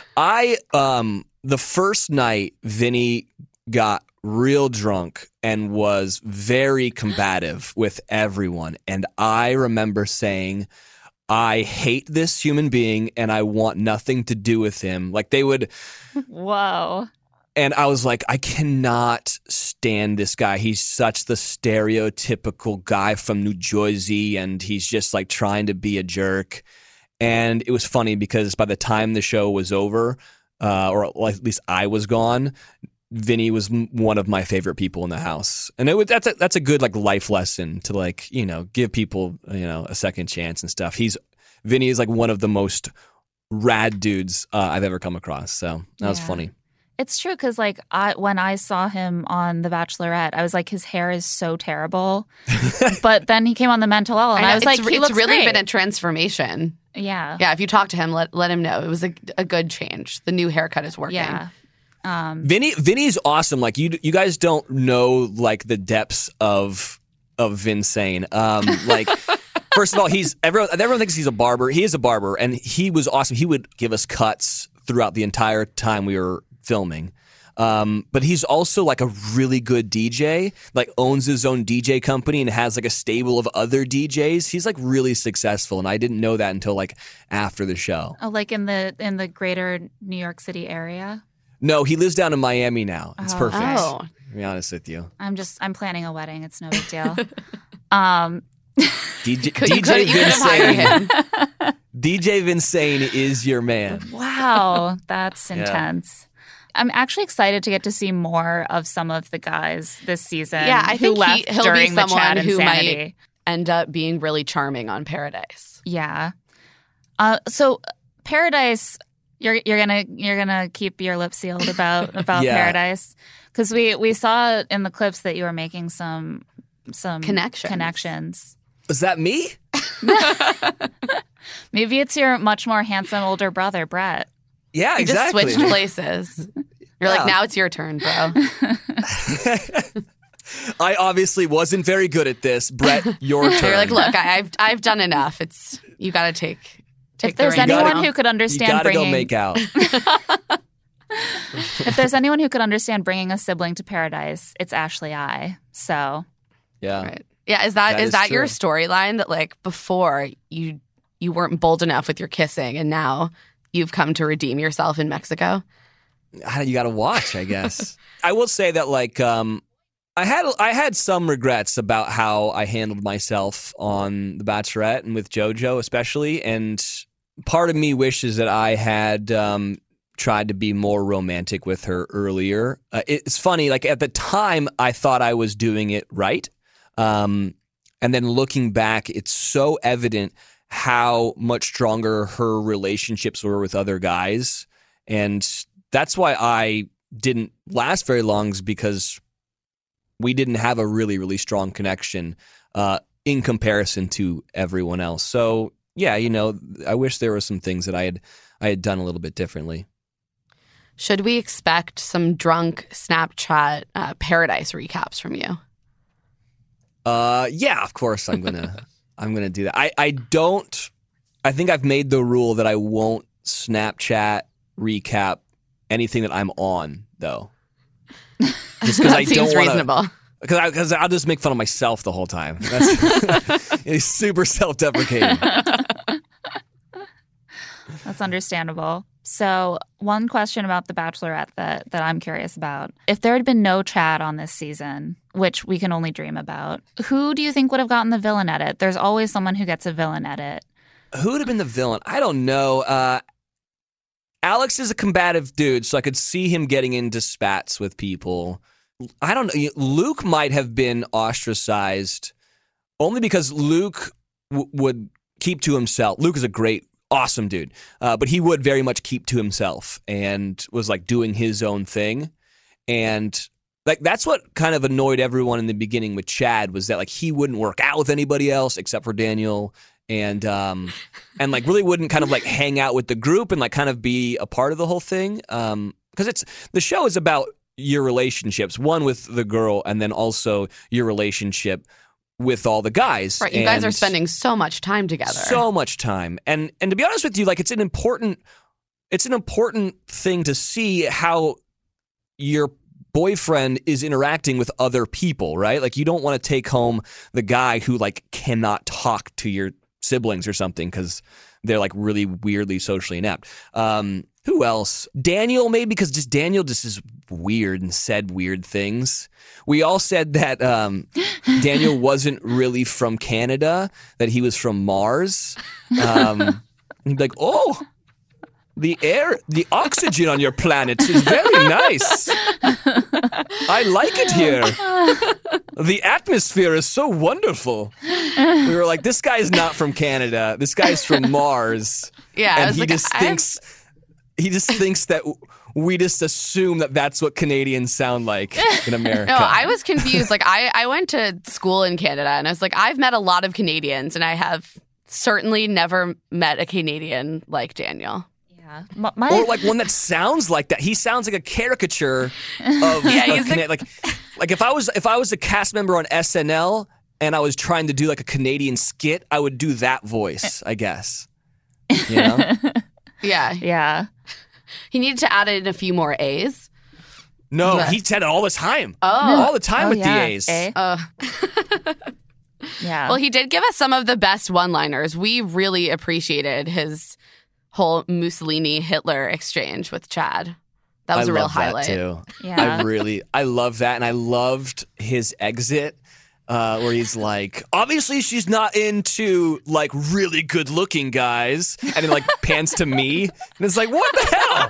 The first night Vinny got real drunk and was very combative with everyone, and I remember saying, I hate this human being and I want nothing to do with him. Like they would. Whoa. And I was like, I cannot stand this guy. He's such the stereotypical guy from New Jersey and he's just like trying to be a jerk. And it was funny because by the time the show was over, or at least I was gone, Vinny was one of my favorite people in the house. And that's a good like life lesson to like, give people, a second chance and stuff. Vinny is like one of the most rad dudes I've ever come across. So that was funny. It's true because like when I saw him on The Bachelorette, I was like, his hair is so terrible. But then he came on The Mental L and I was like, he looks really great. been a transformation. Yeah. Yeah, if you talk to him, let him know. It was a good change. The new haircut is working. Yeah. Vinny's awesome. Like you guys don't know like the depths of Vinsane. Like first of all, everyone thinks he's a barber. He is a barber, and he was awesome. He would give us cuts throughout the entire time we were filming. But he's also like a really good DJ. Like owns his own DJ company and has like a stable of other DJs. He's like really successful, and I didn't know that until like after the show. Oh, like in the greater New York City area. No, he lives down in Miami now. It's Oh, perfect. okay. Oh, To be honest with you. I'm planning a wedding. It's no big deal. DJ you could have hired him. DJ Vinsane is your man. Wow, that's Yeah. intense. I'm actually excited to get to see more of some of the guys this season. Yeah, I who think left he'll be during the someone Chad who insanity. might end up being really charming on Paradise. Yeah. So Paradise, you're gonna keep your lips sealed about Yeah. Paradise, because we saw in the clips that you were making some Connections. Is that me? Maybe it's your much more handsome older brother, Brett. Yeah, You exactly. just switched places. You're Yeah. like, now it's your turn, bro. I obviously wasn't very good at this. Brett, your turn. You're like, look, I've done enough. It's you got to take. If there's the reins anyone now. who could you understand gotta bringing, go make out. if there's anyone who could understand bringing a sibling to Paradise, it's Ashley I. So Yeah. Right. Yeah, is that That is your true. storyline that like before you weren't bold enough with your kissing and now you've come to redeem yourself in Mexico? You got to watch, I guess. I will say that like I had some regrets about how I handled myself on The Bachelorette and with JoJo especially, and part of me wishes that I had tried to be more romantic with her earlier. It's funny, like at the time I thought I was doing it right. And then looking back, it's so evident how much stronger her relationships were with other guys. And that's why I didn't last very long, is because we didn't have a really, really strong connection in comparison to everyone else. So, yeah, I wish there were some things that I had done a little bit differently. Should we expect some drunk Snapchat Paradise recaps from you? Yeah, of course I'm gonna do that. I think I've made the rule that I won't Snapchat recap anything that I'm on, though. Just because That I seems don't want reasonable. Because I'll just make fun of myself the whole time. That's it's super self-deprecating. that's understandable. So one question about The Bachelorette that I'm curious about. If there had been no Chad on this season, which we can only dream about, who do you think would have gotten the villain edit? There's always someone who gets a villain edit. Who would have been the villain? I don't know. Alex is a combative dude, so I could see him getting into spats with people. I don't know. Luke might have been ostracized only because Luke would keep to himself. Luke is a great, awesome dude, but he would very much keep to himself and was like doing his own thing. And like that's what kind of annoyed everyone in the beginning with Chad, was that like he wouldn't work out with anybody else except for Daniel. And like really wouldn't kind of like hang out with the group and like kind of be a part of the whole thing. Because the show is about your relationships, one with the girl, and then also your relationship with all the guys. Right, you guys are spending so much time together. So much time. And to be honest with you, like it's an important thing to see how your boyfriend is interacting with other people, right? Like you don't want to take home the guy who like cannot talk to your siblings or something because they're like really weirdly socially inept. Who else? Daniel, maybe, because Daniel is weird and said weird things. We all said that Daniel wasn't really from Canada, that he was from Mars. He'd be like, oh, the air, the oxygen on your planet is very nice. I like it here. The atmosphere is so wonderful. We were like, this guy's not from Canada. This guy's from Mars. Yeah, I and was he like, just thinks that we just assume that that's what Canadians sound like in America. No, I was confused. Like I went to school in Canada and I was like, I've met a lot of Canadians and I have certainly never met a Canadian like Daniel. Yeah. Or like one that sounds like that. He sounds like a caricature of he's like if I was a cast member on SNL and I was trying to do like a Canadian skit, I would do that voice, I guess. You know? Yeah. Yeah. He needed to add in a few more A's. No, But- he said it all the time. Oh. All the time with yeah. the A's. Yeah. Well, he did give us some of the best one-liners. We really appreciated his whole Mussolini-Hitler exchange with Chad. That was I a real love that highlight. too. Yeah. I love that, and I loved his exit. Where he's like, obviously she's not into like really good looking guys, and then like pans to me, and it's like, what the hell?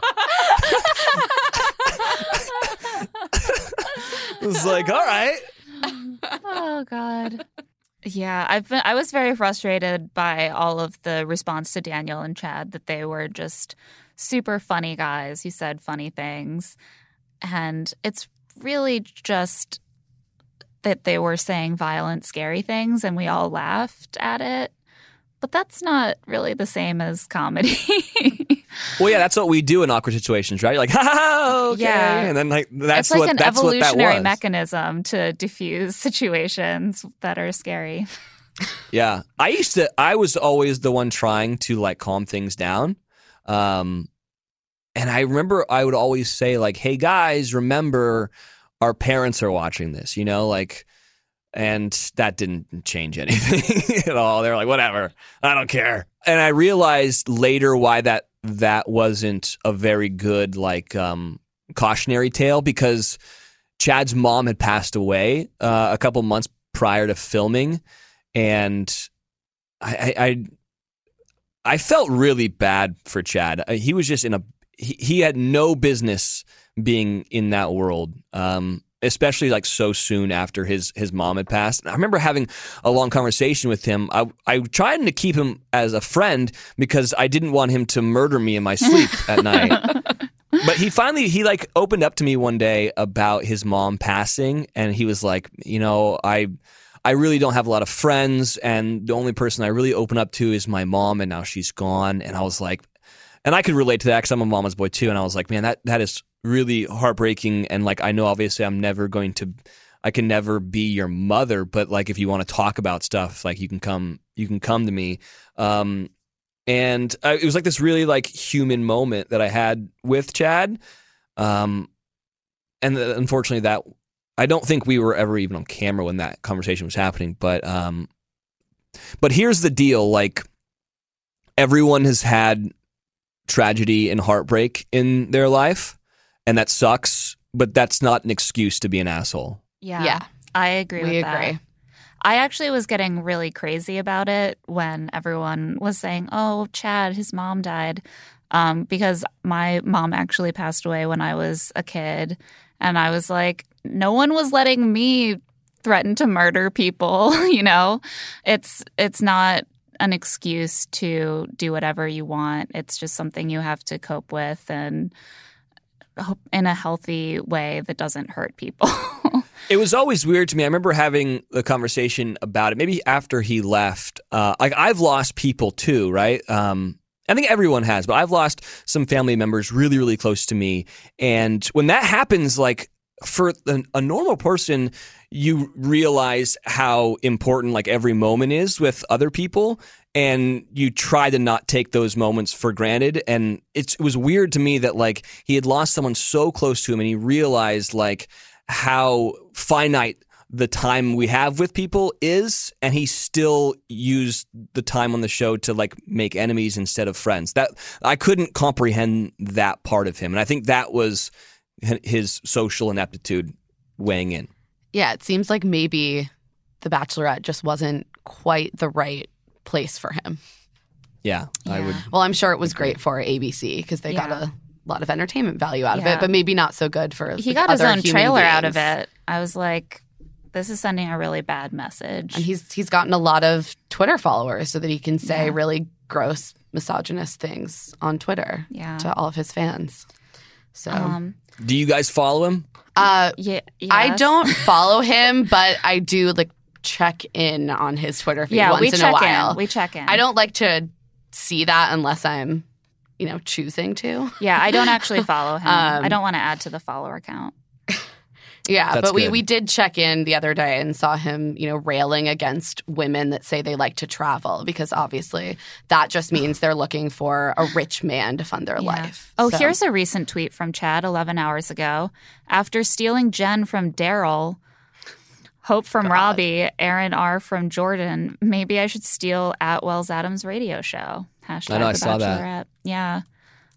It was like, all right. Oh God. Yeah, I was very frustrated by all of the response to Daniel and Chad, that they were just super funny guys who said funny things, and it's really just that they were saying violent, scary things, and we all laughed at it. But that's not really the same as comedy. Well, yeah, that's what we do in awkward situations, right? You're like, ha ha, ha, okay, Yeah. and then like that's it's like what an that's what that evolutionary was. mechanism to diffuse situations that are scary. Yeah, I was always the one trying to like calm things down. And I remember I would always say like, hey guys, remember our parents are watching this, you know, like, and that didn't change anything at all. They're like, whatever, I don't care. And I realized later why that wasn't a very good like cautionary tale, because Chad's mom had passed away a couple months prior to filming, and I felt really bad for Chad. He was just he had no business being in that world, especially like so soon after his mom had passed. And I remember having a long conversation with him. I tried to keep him as a friend because I didn't want him to murder me in my sleep at night. But he like opened up to me one day about his mom passing, and he was like, you know, I really don't have a lot of friends, and the only person I really open up to is my mom, and now she's gone. And I was like, and I could relate to that because I'm a mama's boy too. And I was like, man, that is really heartbreaking. And like, I know obviously I can never be your mother, but like, if you want to talk about stuff, like you can come to me. And it was like this really like human moment that I had with Chad. And unfortunately that, I don't think we were ever even on camera when that conversation was happening, but here's the deal. Like, everyone has had tragedy and heartbreak in their life, and that sucks, but that's not an excuse to be an asshole. Yeah. I agree with that. We agree. I actually was getting really crazy about it when everyone was saying, oh, Chad, his mom died, because my mom actually passed away when I was a kid. And I was like, no one was letting me threaten to murder people, you know? It's not an excuse to do whatever you want. It's just something you have to cope with, and in a healthy way that doesn't hurt people. It was always weird to me. I remember having a conversation about it, maybe after he left. Like, I've lost people too, right? I think everyone has, but I've lost some family members really, really close to me. And when that happens, like, for a normal person, you realize how important like every moment is with other people, and you try to not take those moments for granted. And it was weird to me that like he had lost someone so close to him, and he realized like how finite the time we have with people is, and he still used the time on the show to like make enemies instead of friends. That I couldn't comprehend that part of him, and I think that was his social ineptitude weighing in. Yeah, it seems like maybe The Bachelorette just wasn't quite the right place for him. Yeah, I would. Well, I'm sure it was great for ABC because they got a lot of entertainment value out of Yeah. it, but maybe not so good for He like, got his other own human trailer out beings. of it. I was like, this is sending a really bad message. And he's gotten a lot of Twitter followers so that he can say really gross, misogynist things on Twitter to all of his fans. So, Do you guys follow him? yes. I don't follow him, but I do like check in on his Twitter feed once in a while. We check in. I don't like to see that unless I'm, choosing to. Yeah, I don't actually follow him. I don't want to add to the follower count. Yeah, That's but good. we did check in the other day and saw him, railing against women that say they like to travel, because obviously that just means they're looking for a rich man to fund their life. Oh, So- here's a recent tweet from Chad 11 hours ago. After stealing Jen from Daryl, Hope from Robbie, Aaron R. from Jordan, maybe I should steal Atwell's Adams radio show. Hashtag I know, I The saw that. Bachelorette. Yeah.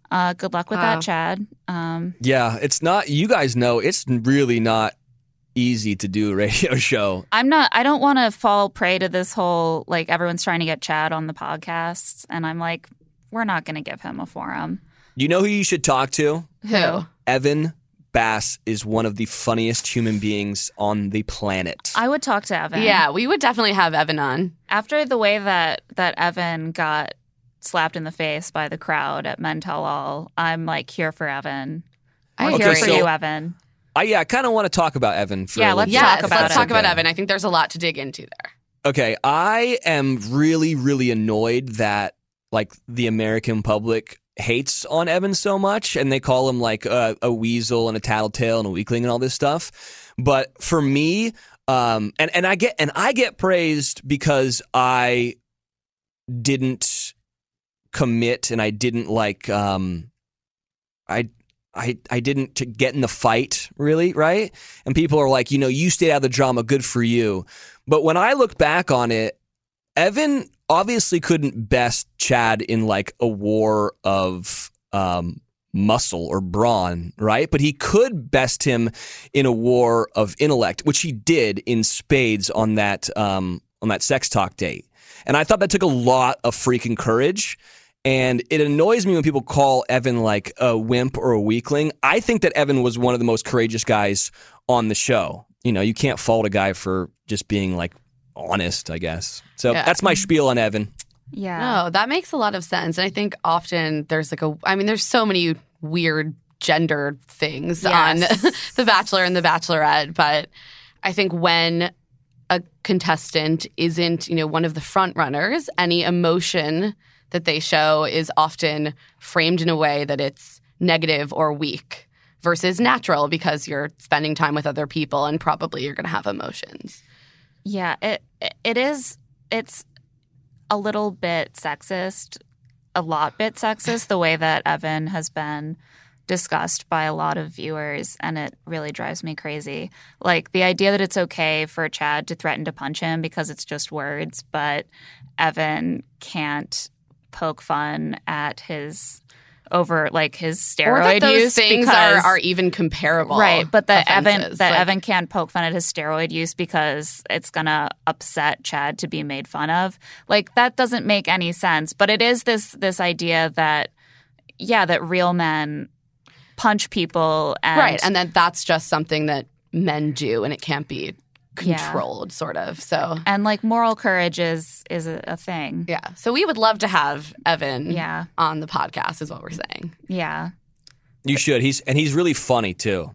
Good luck with Wow. that, Chad. Yeah, it's not. You guys know it's really not easy to do a radio show. I don't want to fall prey to this whole, like, everyone's trying to get Chad on the podcasts. And I'm like, we're not going to give him a forum. You know who you should talk to? Who? Evan Bass is one of the funniest human beings on the planet. I would talk to Evan. Yeah, we would definitely have Evan on. After the way that Evan got slapped in the face by the crowd at Men Tell All, I'm like here for Evan. I We're agree. here for so- you, Evan. I kind of want to talk about Evan for Yeah, a let's little talk bit. about let's it. talk about Okay. Evan. I think there's a lot to dig into there. Okay, I am really, really annoyed that like the American public hates on Evan so much, and they call him like a weasel and a tattletale and a weakling and all this stuff. But for me, and I get praised because I didn't commit and I didn't like I didn't get in the fight, really, right? And people are like, you stayed out of the drama, good for you. But when I look back on it, Evan obviously couldn't best Chad in like a war of muscle or brawn, right? But he could best him in a war of intellect, which he did in spades on that sex talk date. And I thought that took a lot of freaking courage. And it annoys me when people call Evan like a wimp or a weakling. I think that Evan was one of the most courageous guys on the show. You can't fault a guy for just being like honest, I guess. So Yeah. that's my spiel on Evan. Yeah. No, that makes a lot of sense. And I think often there's there's so many weird gender things on Yes. The Bachelor and The Bachelorette. But I think when a contestant isn't, one of the front runners, any emotion that they show is often framed in a way that it's negative or weak versus natural because you're spending time with other people and probably you're going to have emotions. Yeah, it's a little bit sexist, a lot bit sexist, the way that Evan has been discussed by a lot of viewers, and it really drives me crazy. Like the idea that it's okay for Chad to threaten to punch him because it's just words, but Evan can't poke fun at his steroid Or that those use things because are even comparable. right, but that offenses. Evan can't poke fun at his steroid use because it's gonna upset Chad to be made fun of. Like that doesn't make any sense. But it is this idea that that real men punch people and Right, and then that's just something that men do, and it can't be controlled, sort of. So, and like moral courage is a thing. yeah. So we would love to have Evan Yeah. on the podcast, is what we're saying. Yeah. You should. He's really funny too.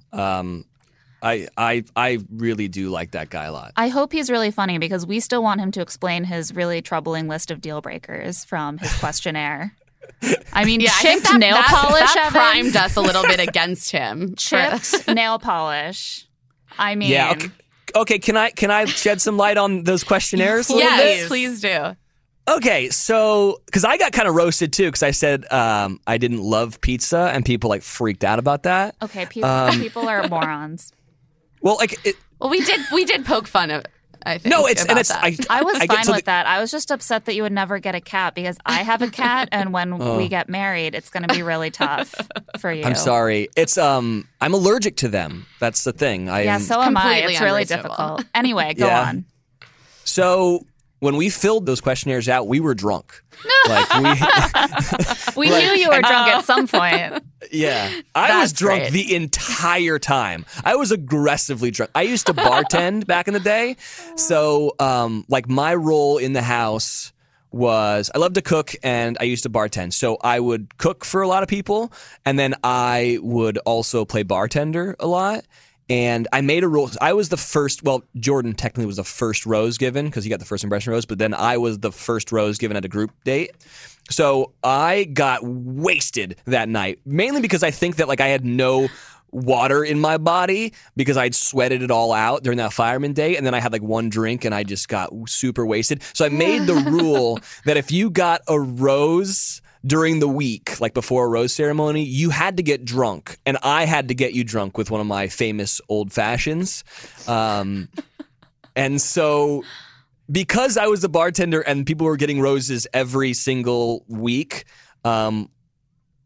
I really do like that guy a lot. I hope he's really funny because we still want him to explain his really troubling list of deal breakers from his questionnaire. I mean, I think chipped nail polish, that Evan. primed us a little bit against him. Chipped nail polish. I mean, Yeah. Okay. Can I shed some light on those questionnaires? a little bit? Yes, please do. Okay, so because I got kind of roasted too, because I said I didn't love pizza, and people like freaked out about that. okay, people are morons. Well, like Well, we did poke fun of. I think. no, it's about and it's that. I was get fine to with that. I was just upset that you would never get a cat because I have a cat, and when we get married, it's going to be really tough for you. I'm sorry. It's I'm allergic to them. That's the thing. Yeah, so am I. completely It's really unreasonable. difficult. Anyway, go Yeah. on. So when we filled those questionnaires out, we were drunk. Like We knew you were drunk at some point. yeah, I was That's drunk great. the entire time. I was aggressively drunk. I used to bartend back in the day, so like my role in the house was I loved to cook and I used to bartend. So I would cook for a lot of people, and then I would also play bartender a lot. And I made a rule. I was the first. Well, Jordan technically was the first rose given because he got the first impression rose. But then I was the first rose given at a group date. So I got wasted that night, mainly because I think that like I had no water in my body because I'd sweated it all out during that fireman day, and then I had like one drink and I just got super wasted. So I made the rule that if you got a rose during the week, like before a rose ceremony, you had to get drunk, and I had to get you drunk with one of my famous old fashions. And so because I was the bartender and people were getting roses every single week,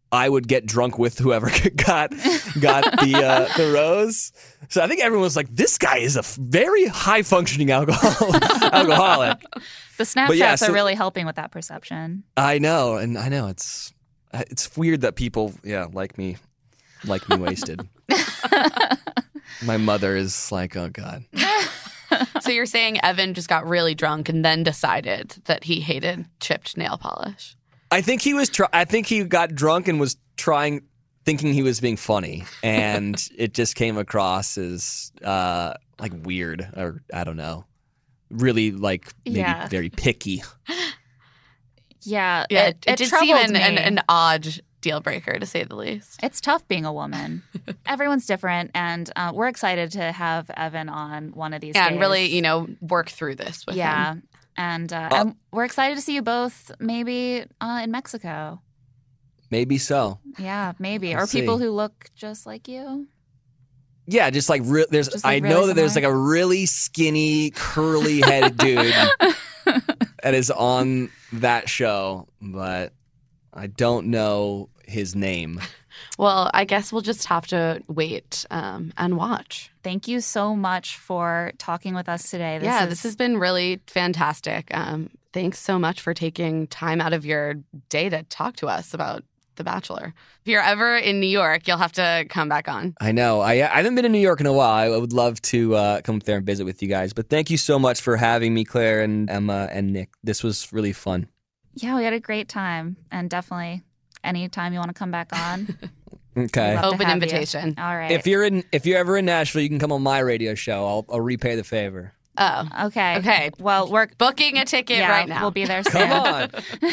I would get drunk with whoever got the rose. So I think everyone was like, "This guy is a very high functioning alcoholic." The Snapchats are really helping with that perception. I know it's weird that people like me wasted. My mother is like, "Oh God." So you're saying Evan just got really drunk and then decided that he hated chipped nail polish? I think he was. I think he got drunk and was thinking he was being funny, and it just came across as like weird, or I don't know, really like maybe very picky. Yeah, it did seem troubled me. an odd deal breaker, to say the least. It's tough being a woman. Everyone's different, and we're excited to have Evan on one of these days. And really, work through this with him. And we're excited to see you both maybe in Mexico. Maybe so. Yeah, maybe. We'll or people who look just like you. Yeah, just like I know that there's like a really skinny, curly-headed dude that is on that show, but I don't know his name. Well, I guess we'll just have to wait and watch. Thank you so much for talking with us today. This has been really fantastic. Thanks so much for taking time out of your day to talk to us about The Bachelor. If you're ever in New York, you'll have to come back on. I know. I haven't been in New York in a while. I would love to come up there and visit with you guys. But thank you so much for having me, Claire and Emma and Nick. This was really fun. Yeah, we had a great time. And definitely anytime you want to come back on. Okay. Open invitation. All right. If you're ever in Nashville, you can come on my radio show. I'll repay the favor. Oh. Okay. Well, we're booking a ticket right now. We'll be there soon. Come on.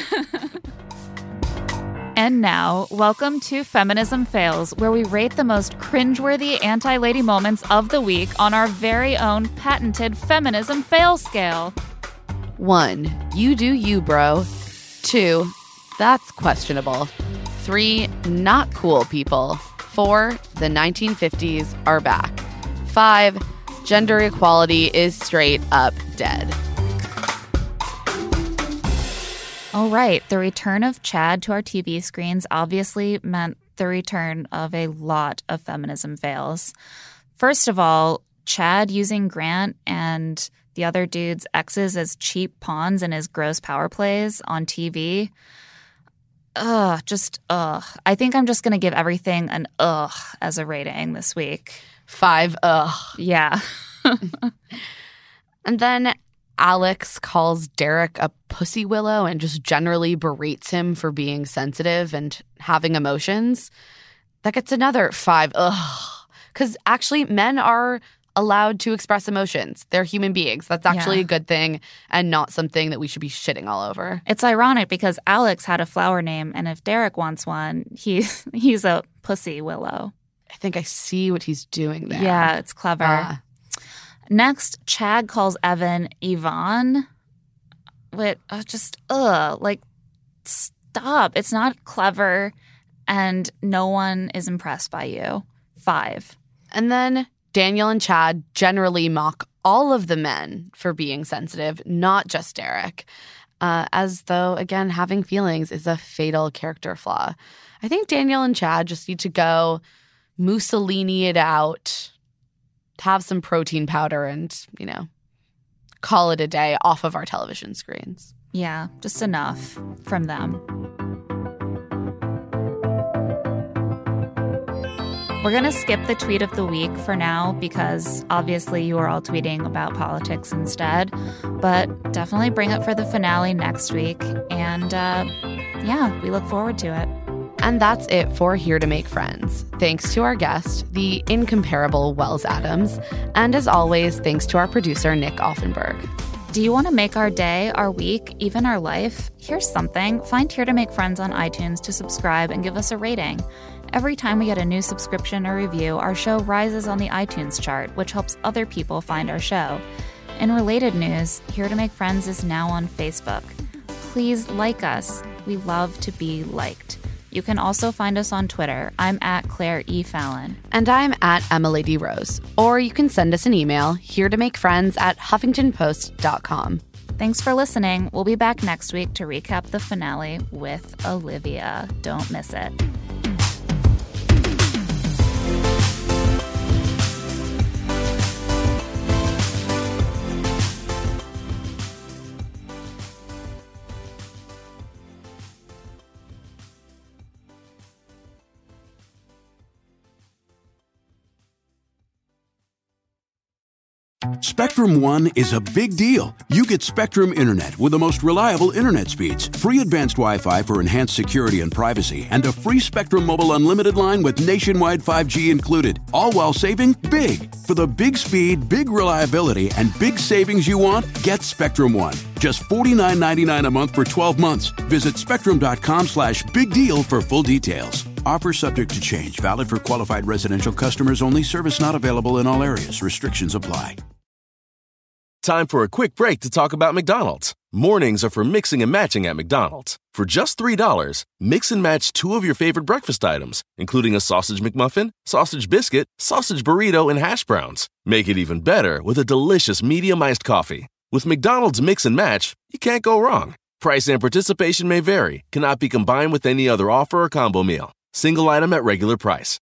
And now, welcome to Feminism Fails, where we rate the most cringeworthy anti-lady moments of the week on our very own patented Feminism Fail scale. 1, you do you, bro. 2, that's questionable. 3, not cool people. 4, the 1950s are back. 5, gender equality is straight up dead. All right, the return of Chad to our TV screens obviously meant the return of a lot of feminism fails. First of all, Chad using Grant and the other dude's exes as cheap pawns in his gross power plays on TV. I think I'm just going to give everything an as a rating this week. 5 Yeah. And then Alex calls Derek a pussy willow and just generally berates him for being sensitive and having emotions. That gets another 5 because actually men are allowed to express emotions. They're human beings. That's actually a good thing and not something that we should be shitting all over. It's ironic because Alex had a flower name, and if Derek wants one, he's a pussy willow. I think I see what he's doing there. Yeah, it's clever. Next, Chad calls Evan Yvonne. Stop. It's not clever, and no one is impressed by you. 5. And then Daniel and Chad generally mock all of the men for being sensitive, not just Derek, as though, again, having feelings is a fatal character flaw. I think Daniel and Chad just need to go Mussolini it out, have some protein powder, and, call it a day off of our television screens. Yeah, just enough from them. We're going to skip the tweet of the week for now because obviously you are all tweeting about politics instead. But definitely bring it for the finale next week. And we look forward to it. And that's it for Here to Make Friends. Thanks to our guest, the incomparable Wells Adams. And as always, thanks to our producer, Nick Offenberg. Do you want to make our day, our week, even our life? Here's something. Find Here to Make Friends on iTunes to subscribe and give us a rating. Every time we get a new subscription or review, our show rises on the iTunes chart, which helps other people find our show. In related news, Here to Make Friends is now on Facebook. Please like us. We love to be liked. You can also find us on Twitter. I'm at Claire E. Fallon. And I'm at Emily Rose. Or you can send us an email, heretomakefriends@huffingtonpost.com. Thanks for listening. We'll be back next week to recap the finale with Olivia. Don't miss it. Spectrum One is a big deal. You get Spectrum Internet with the most reliable internet speeds, free advanced Wi-Fi for enhanced security and privacy, and a free Spectrum Mobile Unlimited line with nationwide 5G included, all while saving big. For the big speed, big reliability, and big savings you want, get Spectrum One. Just $49.99 a month for 12 months. Visit spectrum.com/big deal for full details. Offer subject to change. Valid for qualified residential customers only. Service not available in all areas. Restrictions apply. Time for a quick break to talk about McDonald's. Mornings are for mixing and matching at McDonald's. For just $3, mix and match 2 of your favorite breakfast items, including a sausage McMuffin, sausage biscuit, sausage burrito, and hash browns. Make it even better with a delicious medium iced coffee. With McDonald's Mix and Match, you can't go wrong. Price and participation may vary. Cannot be combined with any other offer or combo meal. Single item at regular price.